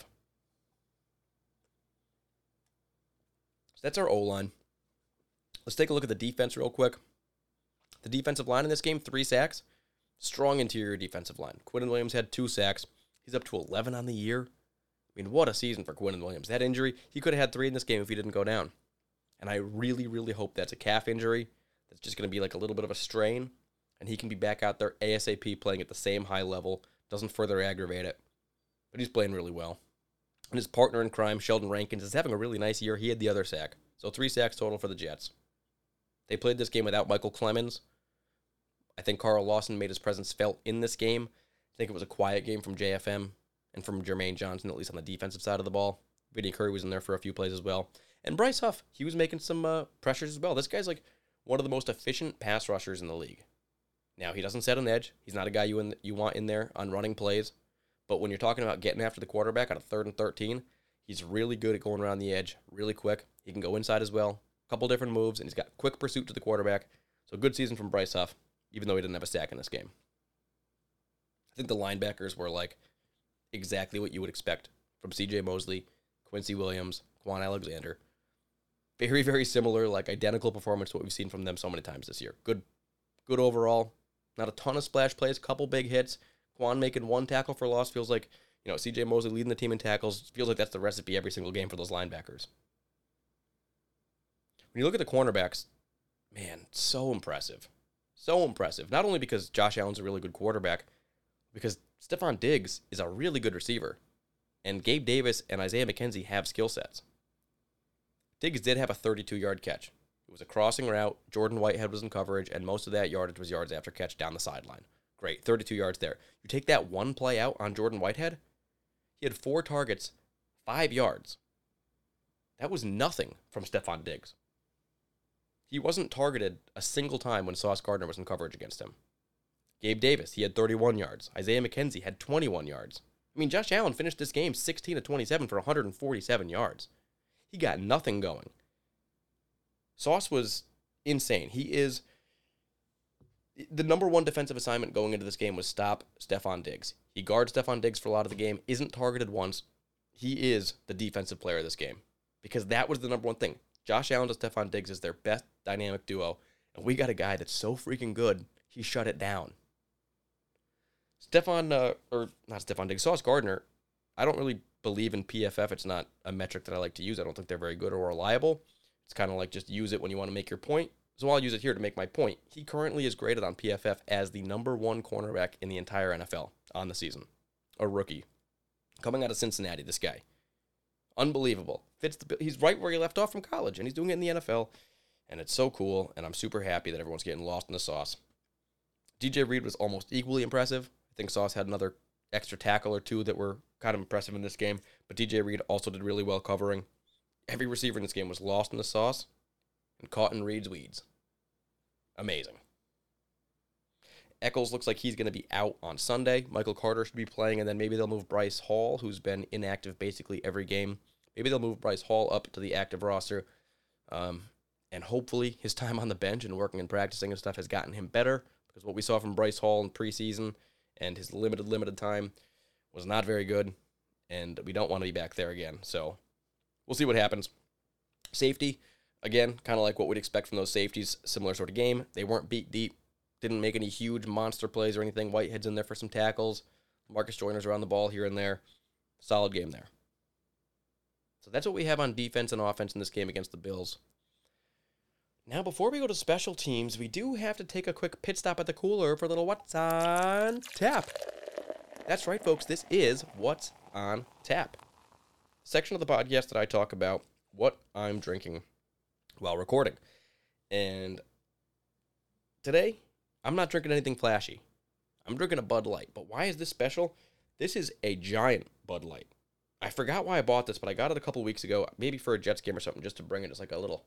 So that's our O-line. Let's take a look at the defense real quick. The defensive line in this game, 3 sacks. Strong interior defensive line. Quinnen Williams had 2 sacks. He's up to 11 on the year. I mean, what a season for Quinnen Williams. That injury, he could have had 3 in this game if he didn't go down. And I really, really hope that's a calf injury. That's just going to be like a little bit of a strain. And he can be back out there ASAP playing at the same high level. Doesn't further aggravate it. But he's playing really well. And his partner in crime, Sheldon Rankins, is having a really nice year. He had the other sack. So 3 sacks total for the Jets. They played this game without Michael Clemens. I think Carl Lawson made his presence felt in this game. I think it was a quiet game from JFM and from Jermaine Johnson, at least on the defensive side of the ball. Vinny Curry was in there for a few plays as well. And Bryce Huff, he was making some pressures as well. This guy's like one of the most efficient pass rushers in the league. Now, he doesn't set an edge. He's not a guy you want in there on running plays. But when you're talking about getting after the quarterback on a 3rd and 13, he's really good at going around the edge really quick. He can go inside as well. A couple different moves, and he's got quick pursuit to the quarterback. So good season from Bryce Huff, even though he didn't have a sack in this game. I think the linebackers were like exactly what you would expect from C.J. Mosley, Quincy Williams, Quan Alexander. Very, very similar, like identical performance to what we've seen from them so many times this year. Good overall. Not a ton of splash plays, couple big hits. Quan making 1 tackle for loss feels like, C.J. Mosley leading the team in tackles. Feels like that's the recipe every single game for those linebackers. When you look at the cornerbacks, man, so impressive. So impressive. Not only because Josh Allen's a really good quarterback, because Stephon Diggs is a really good receiver. And Gabe Davis and Isaiah McKenzie have skill sets. Diggs did have a 32-yard catch. It was a crossing route. Jordan Whitehead was in coverage, and most of that yardage was yards after catch down the sideline. Great, 32 yards there. You take that one play out on Jordan Whitehead, he had 4 targets, 5 yards. That was nothing from Stephon Diggs. He wasn't targeted a single time when Sauce Gardner was in coverage against him. Gabe Davis, he had 31 yards. Isaiah McKenzie had 21 yards. I mean, Josh Allen finished this game 16 of 27 for 147 yards. He got nothing going. Sauce was insane. He is the number 1 defensive assignment going into this game was stop Stephon Diggs. He guards Stephon Diggs for a lot of the game, isn't targeted once. He is the defensive player of this game because that was the number 1 thing. Josh Allen to Stephon Diggs is their best dynamic duo, and we got a guy that's so freaking good, he shut it down. Sauce Gardner, I don't really believe in PFF. It's not a metric that I like to use. I don't think they're very good or reliable. It's kind of like just use it when you want to make your point. So I'll use it here to make my point. He currently is graded on PFF as the number 1 cornerback in the entire NFL on the season. A rookie. Coming out of Cincinnati, this guy. Unbelievable. He's right where he left off from college, and he's doing it in the NFL, and it's so cool, and I'm super happy that everyone's getting lost in the sauce. DJ Reed was almost equally impressive. I think Sauce had another extra tackle or two that were kind of impressive in this game, but DJ Reed also did really well covering. Every receiver in this game was lost in the sauce and caught in Reed's weeds. Amazing. Eccles looks like he's going to be out on Sunday. Michael Carter should be playing, and then maybe they'll move Bryce Hall, who's been inactive basically every game. Maybe they'll move Bryce Hall up to the active roster, and hopefully his time on the bench and working and practicing and stuff has gotten him better, because what we saw from Bryce Hall in preseason and his limited time was not very good, and we don't want to be back there again. So we'll see what happens. Safety, again, kind of like what we'd expect from those safeties, similar sort of game. They weren't beat deep, didn't make any huge monster plays or anything. Whitehead's in there for some tackles. Marcus Joyner's around the ball here and there. Solid game there. So that's what we have on defense and offense in this game against the Bills. Now, before we go to special teams, we do have to take a quick pit stop at the cooler for a little What's on Tap. That's right, folks. This is What's on Tap. Section of the podcast that I talk about what I'm drinking while recording. And today, I'm not drinking anything flashy. I'm drinking a Bud Light. But why is this special? This is a giant Bud Light. I forgot why I bought this, but I got it a couple weeks ago, maybe for a Jets game or something, just to bring it as like a little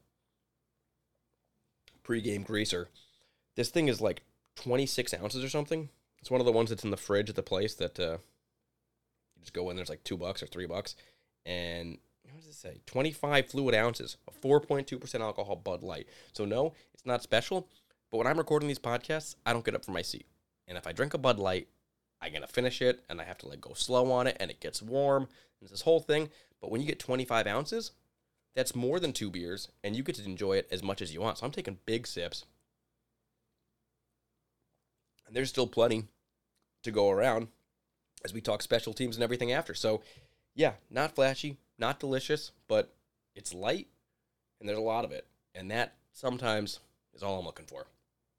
pre-game greaser. This thing is like 26 ounces or something. It's one of the ones that's in the fridge at the place that you just go in, there's like $2 or $3. And what does it say? 25 fluid ounces, a 4.2% alcohol Bud Light. So no, it's not special, but when I'm recording these podcasts, I don't get up from my seat. And if I drink a Bud Light, I'm going to finish it, and I have to like go slow on it, and it gets warm, and it's this whole thing. But when you get 25 ounces, that's more than 2 beers, and you get to enjoy it as much as you want. So I'm taking big sips. And there's still plenty to go around as we talk special teams and everything after. So, yeah, not flashy, not delicious, but it's light, and there's a lot of it. And that sometimes is all I'm looking for.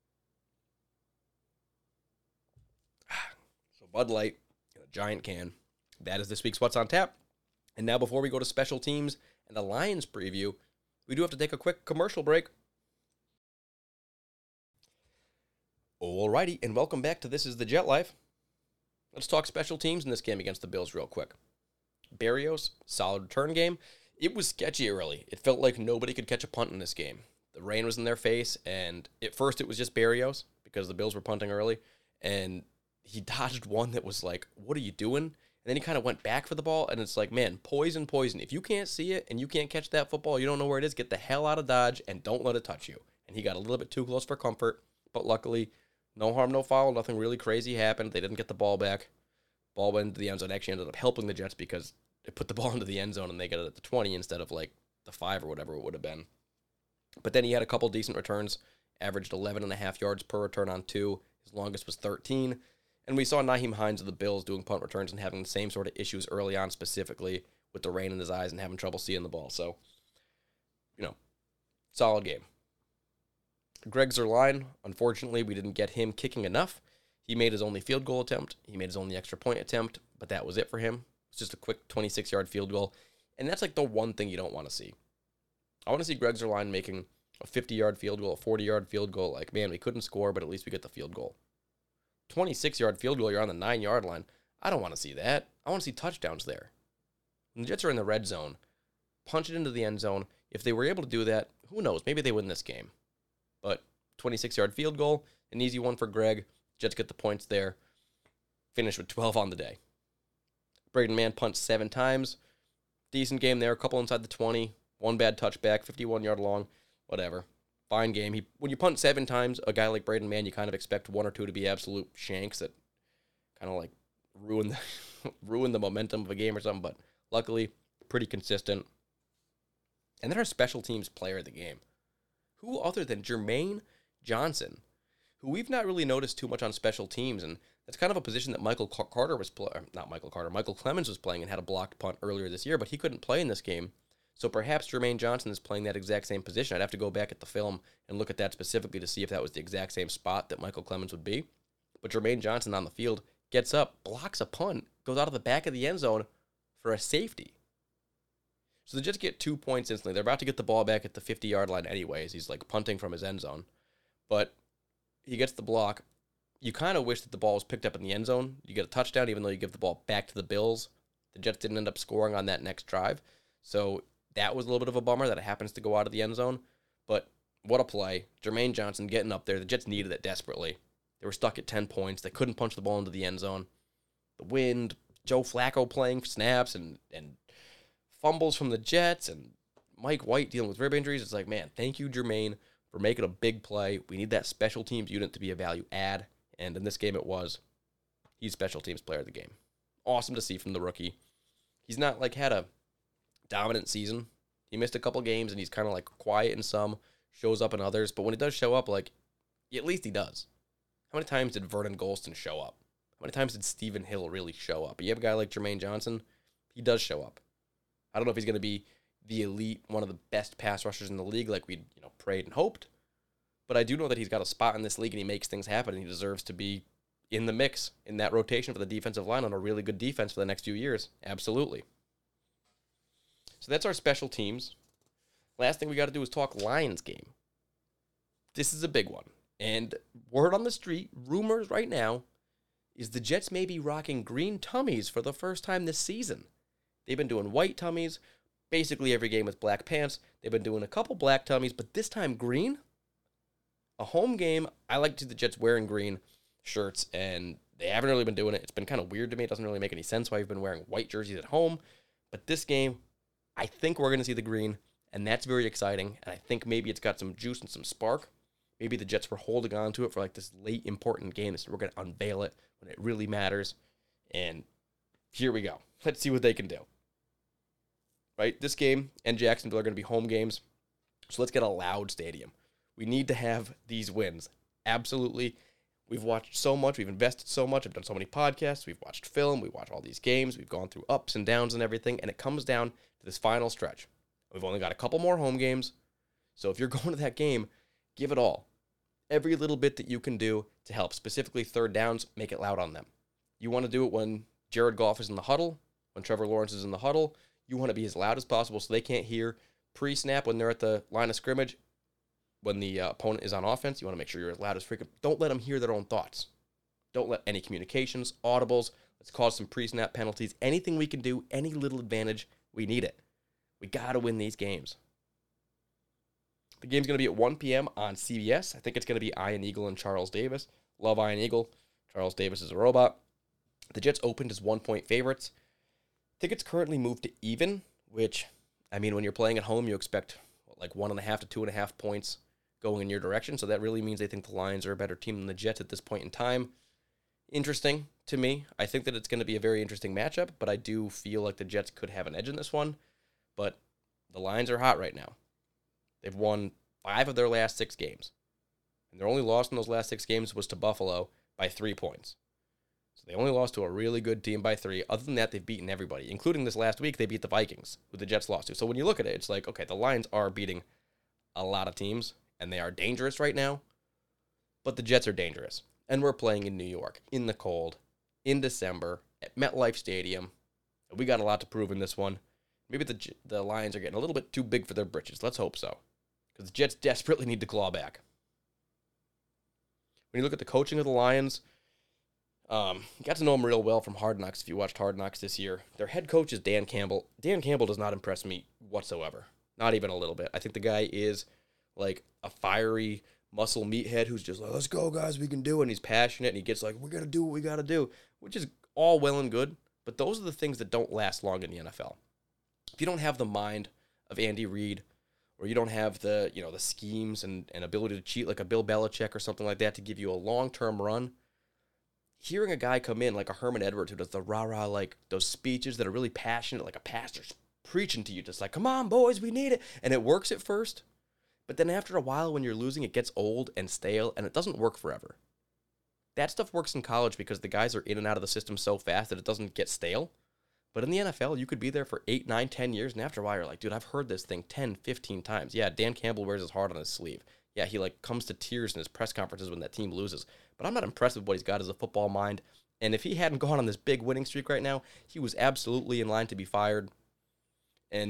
So Bud Light in a giant can. That is this week's What's on Tap. And now before we go to special teams and the Lions preview, we do have to take a quick commercial break. Alrighty, and welcome back to This is the Jet Life. Let's talk special teams in this game against the Bills real quick. Berrios, solid return game. It was sketchy early. It felt like nobody could catch a punt in this game. The rain was in their face, and at first it was just Berrios because the Bills were punting early, and he dodged one that was like, what are you doing? And then he kind of went back for the ball, and it's like, man, poison. If you can't see it and you can't catch that football, you don't know where it is, get the hell out of Dodge and don't let it touch you. And he got a little bit too close for comfort, but luckily, no harm, no foul, nothing really crazy happened. They didn't get the ball back. Ball went into the end zone. Actually ended up helping the Jets because it put the ball into the end zone and they got it at the 20 instead of like the 5 or whatever it would have been. But then he had a couple decent returns, averaged 11.5 yards per return on 2. His longest was 13. And we saw Nyheim Hines of the Bills doing punt returns and having the same sort of issues early on, specifically with the rain in his eyes and having trouble seeing the ball. So, solid game. Greg Zuerlein, unfortunately, we didn't get him kicking enough. He made his only field goal attempt. He made his only extra point attempt, but that was it for him. It's just a quick 26-yard field goal. And that's like the one thing you don't want to see. I want to see Greg Zuerlein making a 50-yard field goal, a 40-yard field goal. Like, man, we couldn't score, but at least we get the field goal. 26-yard field goal, you're on the 9-yard line. I don't want to see that. I want to see touchdowns there. When the Jets are in the red zone, punch it into the end zone. If they were able to do that, who knows? Maybe they win this game. But 26-yard field goal, an easy one for Greg. Jets get the points there. Finish with 12 on the day. Braden Mann punts 7 times. Decent game there. A couple inside the 20. One bad touchback. 51-yard long. Whatever. Fine game. When you punt 7 times, a guy like Braden Mann, you kind of expect 1 or 2 to be absolute shanks that kind of like ruin the momentum of a game or something. But luckily, pretty consistent. And then our special teams player of the game. Who other than Jermaine Johnson, who we've not really noticed too much on special teams, and that's kind of a position that Michael Clemens was playing and had a blocked punt earlier this year, but he couldn't play in this game. So perhaps Jermaine Johnson is playing that exact same position. I'd have to go back at the film and look at that specifically to see if that was the exact same spot that Michael Clemens would be. But Jermaine Johnson on the field gets up, blocks a punt, goes out of the back of the end zone for a safety. So the Jets get 2 points instantly. They're about to get the ball back at the 50-yard line anyways. He's like punting from his end zone. But he gets the block. You kind of wish that the ball was picked up in the end zone. You get a touchdown even though you give the ball back to the Bills. The Jets didn't end up scoring on that next drive. So that was a little bit of a bummer that it happens to go out of the end zone. But what a play. Jermaine Johnson getting up there. The Jets needed it desperately. They were stuck at 10 points. They couldn't punch the ball into the end zone. The wind, Joe Flacco playing snaps and fumbles from the Jets, and Mike White dealing with rib injuries. It's like, man, thank you, Jermaine, for making a big play. We need that special teams unit to be a value add, and in this game it was. He's special teams player of the game. Awesome to see from the rookie. He's not like had a dominant season. He missed a couple games, and he's kind of like quiet in some, shows up in others, but when he does show up, like, at least he does. How many times did Vernon Golston show up? How many times did Stephen Hill really show up? You have a guy like Jermaine Johnson, he does show up. I don't know if he's going to be the elite, one of the best pass rushers in the league like we prayed and hoped, but I do know that he's got a spot in this league and he makes things happen, and he deserves to be in the mix in that rotation for the defensive line on a really good defense for the next few years. Absolutely. So that's our special teams. Last thing we got to do is talk Lions game. This is a big one. And word on the street, rumors right now, is the Jets may be rocking green tummies for the first time this season. They've been doing white tummies, basically every game with black pants. They've been doing a couple black tummies, but this time green? A home game, I like to see the Jets wearing green shirts, and they haven't really been doing it. It's been kind of weird to me. It doesn't really make any sense why you've been wearing white jerseys at home. But this game, I think we're going to see the green, and that's very exciting. And I think maybe it's got some juice and some spark. Maybe the Jets were holding on to it for like this late important game. So we're going to unveil it when it really matters. And here we go. Let's see what they can do. Right? This game and Jacksonville are going to be home games. So let's get a loud stadium. We need to have these wins. Absolutely. We've watched so much. We've invested so much. I've done so many podcasts. We've watched film. We've watched all these games. We've gone through ups and downs and everything. And it comes down to this final stretch. We've only got a couple more home games. So if you're going to that game, give it all. Every little bit that you can do to help, specifically third downs, make it loud on them. You want to do it when Jared Goff is in the huddle, when Trevor Lawrence is in the huddle. You want to be as loud as possible so they can't hear pre-snap when they're at the line of scrimmage. When the opponent is on offense, you want to make sure you're as loud as freaking. Don't let them hear their own thoughts. Don't let any communications, audibles. Let's cause some pre-snap penalties. Anything we can do, any little advantage, we need it. We got to win these games. The game's going to be at 1 p.m. on CBS. I think it's going to be Ian Eagle and Charles Davis. Love Ian Eagle. Charles Davis is a robot. The Jets opened as 1-point favorites. I think it's currently moved to even, which, I mean, when you're playing at home, you expect like 1.5 to 2.5 points going in your direction. So that really means they think the Lions are a better team than the Jets at this point in time. Interesting to me. I think that it's going to be a very interesting matchup, but I do feel like the Jets could have an edge in this one. But the Lions are hot right now. They've won 5 of their last 6 games. And their only loss in those last 6 games was to Buffalo by 3 points. So they only lost to a really good team by 3. Other than that, they've beaten everybody, including this last week. They beat the Vikings, who the Jets lost to. So when you look at it, it's like, okay, the Lions are beating a lot of teams, and they are dangerous right now. But the Jets are dangerous. And we're playing in New York, in the cold, in December, at MetLife Stadium. We got a lot to prove in this one. Maybe the Lions are getting a little bit too big for their britches. Let's hope so. Because the Jets desperately need to claw back. When you look at the coaching of the Lions, you got to know them real well from Hard Knocks if you watched Hard Knocks this year. Their head coach is Dan Campbell. Dan Campbell does not impress me whatsoever. Not even a little bit. I think the guy is like a fiery muscle meathead who's just like, let's go, guys, we can do it. And he's passionate, and he gets like, we're going to do what we got to do, which is all well and good. But those are the things that don't last long in the NFL. If you don't have the mind of Andy Reid, or you don't have the schemes and ability to cheat like a Bill Belichick or something like that to give you a long-term run, hearing a guy come in like a Herman Edwards who does the rah-rah, like those speeches that are really passionate, like a pastor's preaching to you, just like, come on, boys, we need it. And it works at first, but then after a while when you're losing, it gets old and stale, and it doesn't work forever. That stuff works in college because the guys are in and out of the system so fast that it doesn't get stale. But in the NFL, you could be there for 8, 9, 10 years, and after a while, you're like, dude, I've heard this thing 10, 15 times. Yeah, Dan Campbell wears his heart on his sleeve. Yeah, he like comes to tears in his press conferences when that team loses. But I'm not impressed with what he's got as a football mind. And if he hadn't gone on this big winning streak right now, he was absolutely in line to be fired. And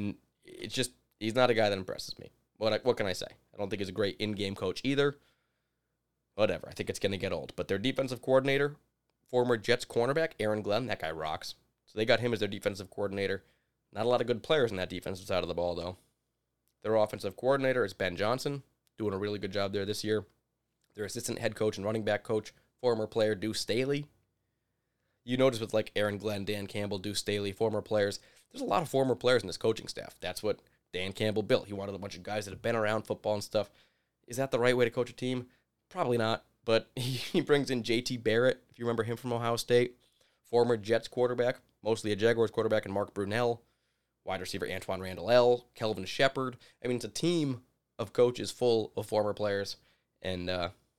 it's just, he's not a guy that impresses me. What can I say? I don't think he's a great in-game coach either. Whatever. I think it's going to get old. But their defensive coordinator, former Jets cornerback, Aaron Glenn, that guy rocks. So they got him as their defensive coordinator. Not a lot of good players in that defensive side of the ball, though. Their offensive coordinator is Ben Johnson, doing a really good job there this year. Their assistant head coach and running back coach, former player Deuce Staley. You notice with like Aaron Glenn, Dan Campbell, Deuce Staley, former players, there's a lot of former players in this coaching staff. That's what Dan Campbell built. He wanted a bunch of guys that have been around football and stuff. Is that the right way to coach a team? Probably not, but he brings in J.T. Barrett, if you remember him from Ohio State, former Jets quarterback, mostly a Jaguars quarterback, and Mark Brunell, wide receiver Antoine Randall, Kelvin Shepard. I mean, it's a team of coaches full of former players, and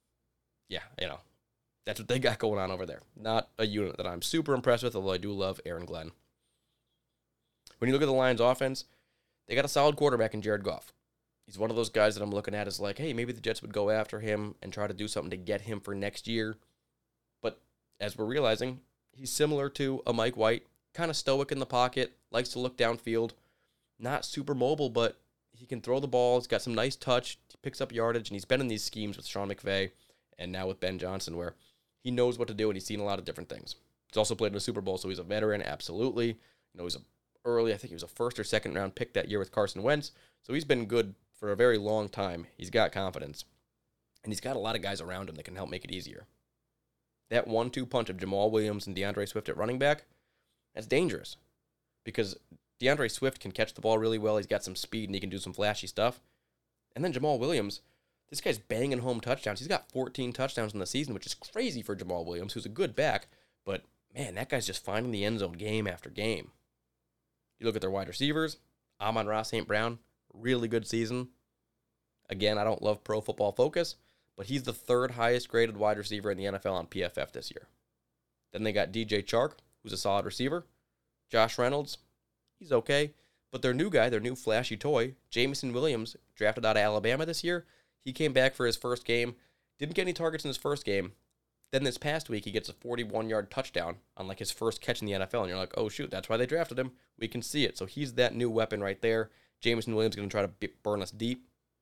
that's what they got going on over there. Not a unit that I'm super impressed with, although I do love Aaron Glenn. When you look at the Lions' offense, they got a solid quarterback in Jared Goff. He's one of those guys that I'm looking at as like, hey, maybe the Jets would go after him and try to do something to get him for next year. But as we're realizing, he's similar to a Mike White, kind of stoic in the pocket, likes to look downfield, not super mobile, but he can throw the ball. He's got some nice touch. He picks up yardage, and he's been in these schemes with Sean McVay and now with Ben Johnson where he knows what to do, and he's seen a lot of different things. He's also played in a Super Bowl, so he's a veteran, absolutely. I think he was a first or second round pick that year with Carson Wentz, so he's been good for a very long time. He's got confidence, and he's got a lot of guys around him that can help make it easier. That 1-2 punch of Jamal Williams and DeAndre Swift at running back, that's dangerous because DeAndre Swift can catch the ball really well. He's got some speed, and he can do some flashy stuff. And then Jamal Williams, this guy's banging home touchdowns. He's got 14 touchdowns in the season, which is crazy for Jamal Williams, who's a good back. But, man, that guy's just finding the end zone game after game. You look at their wide receivers, Amon-Ra St. Brown, really good season. Again, I don't love Pro Football Focus, but he's the third highest graded wide receiver in the NFL on PFF this year. Then they got DJ Chark, who's a solid receiver. Josh Reynolds, he's okay. But their new guy, their new flashy toy, Jameson Williams, drafted out of Alabama this year, he came back for his first game, didn't get any targets in his first game. Then this past week, he gets a 41-yard touchdown on like his first catch in the NFL, and you're like, oh, shoot, that's why they drafted him. We can see it. So he's that new weapon right there. Jameson Williams is going to try to burn us deep.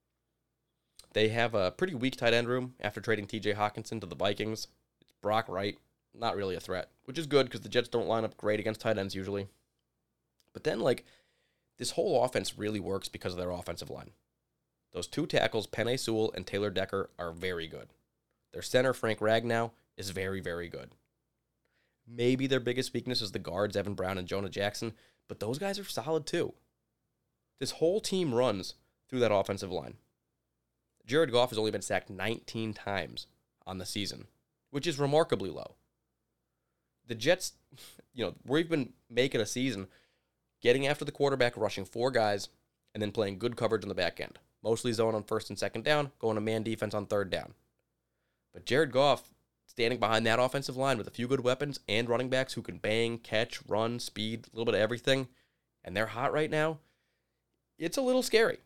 They have a pretty weak tight end room after trading TJ Hawkinson to the Vikings. It's Brock Wright, not really a threat, which is good because the Jets don't line up great against tight ends usually. But then, this whole offense really works because of their offensive line. Those two tackles, Penei Sewell and Taylor Decker, are very good. Their center, Frank Ragnow, is very, very good. Maybe their biggest weakness is the guards, Evan Brown and Jonah Jackson, but those guys are solid too. This whole team runs through that offensive line. Jared Goff has only been sacked 19 times on the season, which is remarkably low. The Jets, we've been making a season getting after the quarterback, rushing 4 guys, and then playing good coverage on the back end. Mostly zone on first and second down, going to man defense on third down. But Jared Goff, standing behind that offensive line with a few good weapons and running backs who can bang, catch, run, speed, a little bit of everything, and they're hot right now, it's a little scary.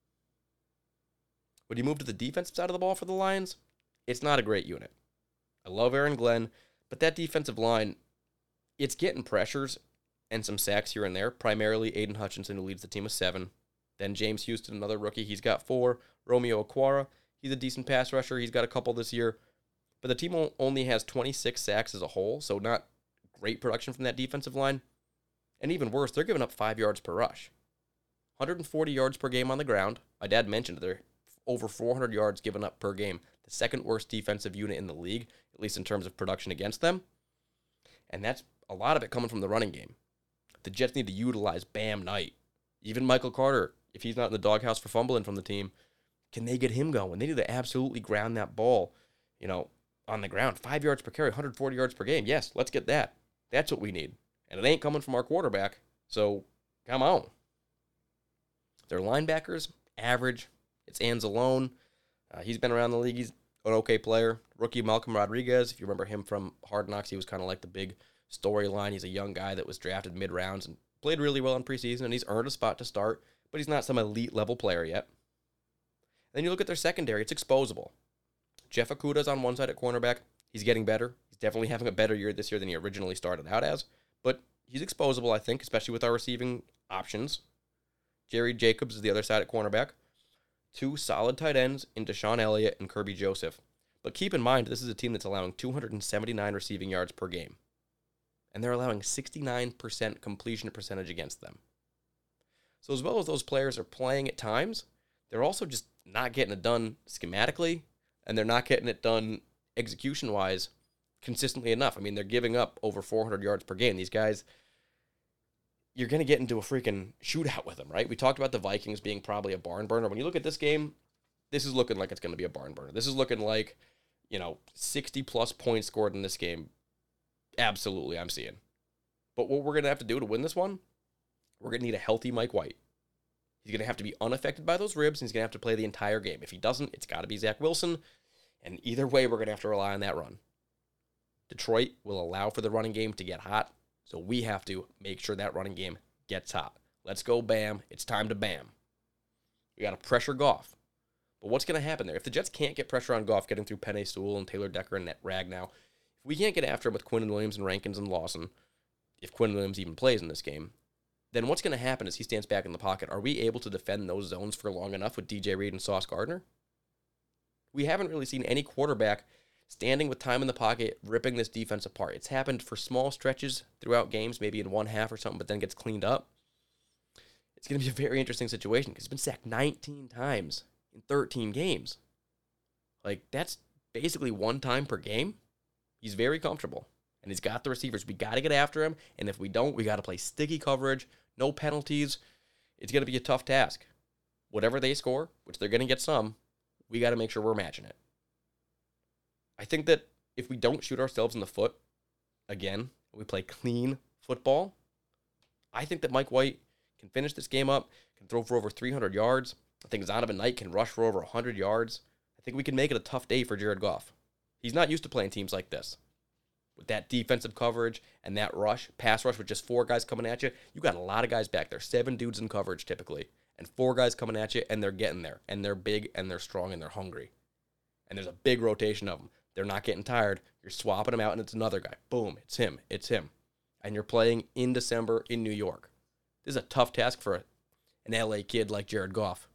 When you move to the defensive side of the ball for the Lions, it's not a great unit. I love Aaron Glenn, but that defensive line, it's getting pressures and some sacks here and there, primarily Aiden Hutchinson, who leads the team with 7. Then James Houston, another rookie, he's got 4. Romeo Okwara, he's a decent pass rusher. He's got a couple this year. But the team only has 26 sacks as a whole, so not great production from that defensive line. And even worse, they're giving up 5 yards per rush. 140 yards per game on the ground. My dad mentioned they're over 400 yards given up per game. The second worst defensive unit in the league, at least in terms of production against them. And that's a lot of it coming from the running game. The Jets need to utilize Bam Knight. Even Michael Carter, if he's not in the doghouse for fumbling from the team, can they get him going? They need to absolutely ground that ball, on the ground. 5 yards per carry, 140 yards per game. Yes, let's get that. That's what we need. And it ain't coming from our quarterback, so come on. Their linebackers, average. It's Anzalone. He's been around the league. He's an okay player. Rookie Malcolm Rodriguez, if you remember him from Hard Knocks, he was kind of like the big storyline. He's a young guy that was drafted mid-rounds and played really well in preseason, and he's earned a spot to start, but he's not some elite-level player yet. Then you look at their secondary. It's exposable. Jeff Okudah's on one side at cornerback. He's getting better. He's definitely having a better year this year than he originally started out as, but he's exposable, I think, especially with our receiving options. Jerry Jacobs is the other side at cornerback. 2 solid tight ends in Deshaun Elliott and Kirby Joseph. But keep in mind, this is a team that's allowing 279 receiving yards per game. And they're allowing 69% completion percentage against them. So as well as those players are playing at times, they're also just not getting it done schematically, and they're not getting it done execution-wise consistently enough. I mean, they're giving up over 400 yards per game. These guys, you're going to get into a freaking shootout with them, right? We talked about the Vikings being probably a barn burner. When you look at this game, this is looking like it's going to be a barn burner. This is looking like, 60-plus points scored in this game. Absolutely, I'm seeing. But what we're going to have to do to win this one, we're going to need a healthy Mike White. He's going to have to be unaffected by those ribs, and he's going to have to play the entire game. If he doesn't, it's got to be Zach Wilson, and either way, we're going to have to rely on that run. Detroit will allow for the running game to get hot, so we have to make sure that running game gets hot. Let's go, Bam. It's time to Bam. We got to pressure Goff. But what's going to happen there? If the Jets can't get pressure on Goff, getting through Penei Sewell and Taylor Decker and Ragnow, if we can't get after him with Quinnen Williams and Rankins and Lawson, if Quinnen Williams even plays in this game, then what's going to happen is he stands back in the pocket. Are we able to defend those zones for long enough with DJ Reed and Sauce Gardner? We haven't really seen any quarterback standing with time in the pocket, ripping this defense apart. It's happened for small stretches throughout games, maybe in one half or something, but then gets cleaned up. It's going to be a very interesting situation because he's been sacked 19 times in 13 games. Like, that's basically 1 time per game. He's very comfortable, and he's got the receivers. We got to get after him, and if we don't, we got to play sticky coverage, no penalties. It's going to be a tough task. Whatever they score, which they're going to get some, we got to make sure we're matching it. I think that if we don't shoot ourselves in the foot, again, we play clean football, I think that Mike White can finish this game up, can throw for over 300 yards. I think Zonovan Knight can rush for over 100 yards. I think we can make it a tough day for Jared Goff. He's not used to playing teams like this. With that defensive coverage and that rush, pass rush with just 4 guys coming at you, you got a lot of guys back there. 7 dudes in coverage typically. And 4 guys coming at you, and they're getting there. And they're big, and they're strong, and they're hungry. And there's a big rotation of them. They're not getting tired. You're swapping them out, and it's another guy. Boom, it's him. It's him. And you're playing in December in New York. This is a tough task for an LA kid like Jared Goff.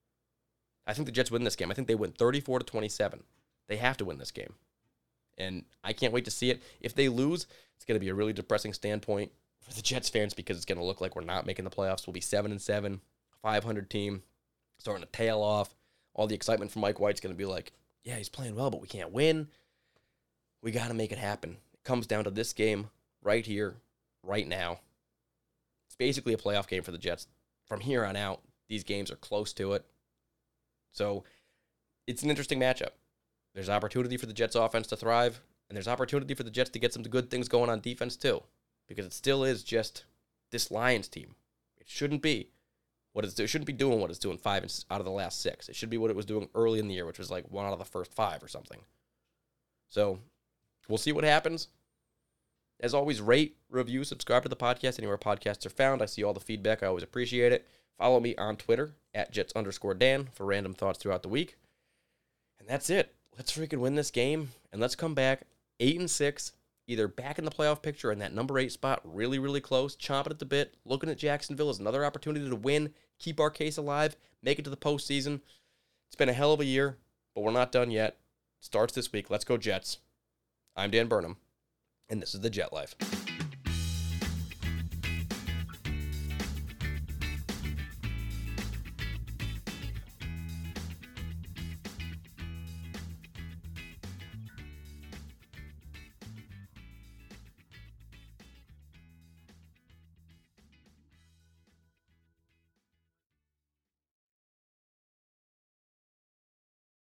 I think the Jets win this game. I think they win 34-27. They have to win this game. And I can't wait to see it. If they lose, it's going to be a really depressing standpoint for the Jets fans because it's going to look like we're not making the playoffs. We'll be 7-7, 500 team, starting to tail off. All the excitement from Mike White's going to be like, yeah, he's playing well, but we can't win. We got to make it happen. It comes down to this game right here, right now. It's basically a playoff game for the Jets. From here on out, these games are close to it. So it's an interesting matchup. There's opportunity for the Jets offense to thrive, and there's opportunity for the Jets to get some good things going on defense too, because it still is just this Lions team. It shouldn't be it shouldn't be doing what it's doing 5 out of the last 6. It should be what it was doing early in the year, which was like 1 out of the first 5 or something. So we'll see what happens. As always, rate, review, subscribe to the podcast anywhere podcasts are found. I see all the feedback. I always appreciate it. Follow me on Twitter at Jets_Dan for random thoughts throughout the week. And that's it. Let's freaking win this game, and let's come back 8-6, either back in the playoff picture in that number 8 spot, really, really close, chomping at the bit, looking at Jacksonville as another opportunity to win, keep our case alive, make it to the postseason. It's been a hell of a year, but we're not done yet. Starts this week. Let's go Jets. I'm Dan Burnham, and this is the Jet Life.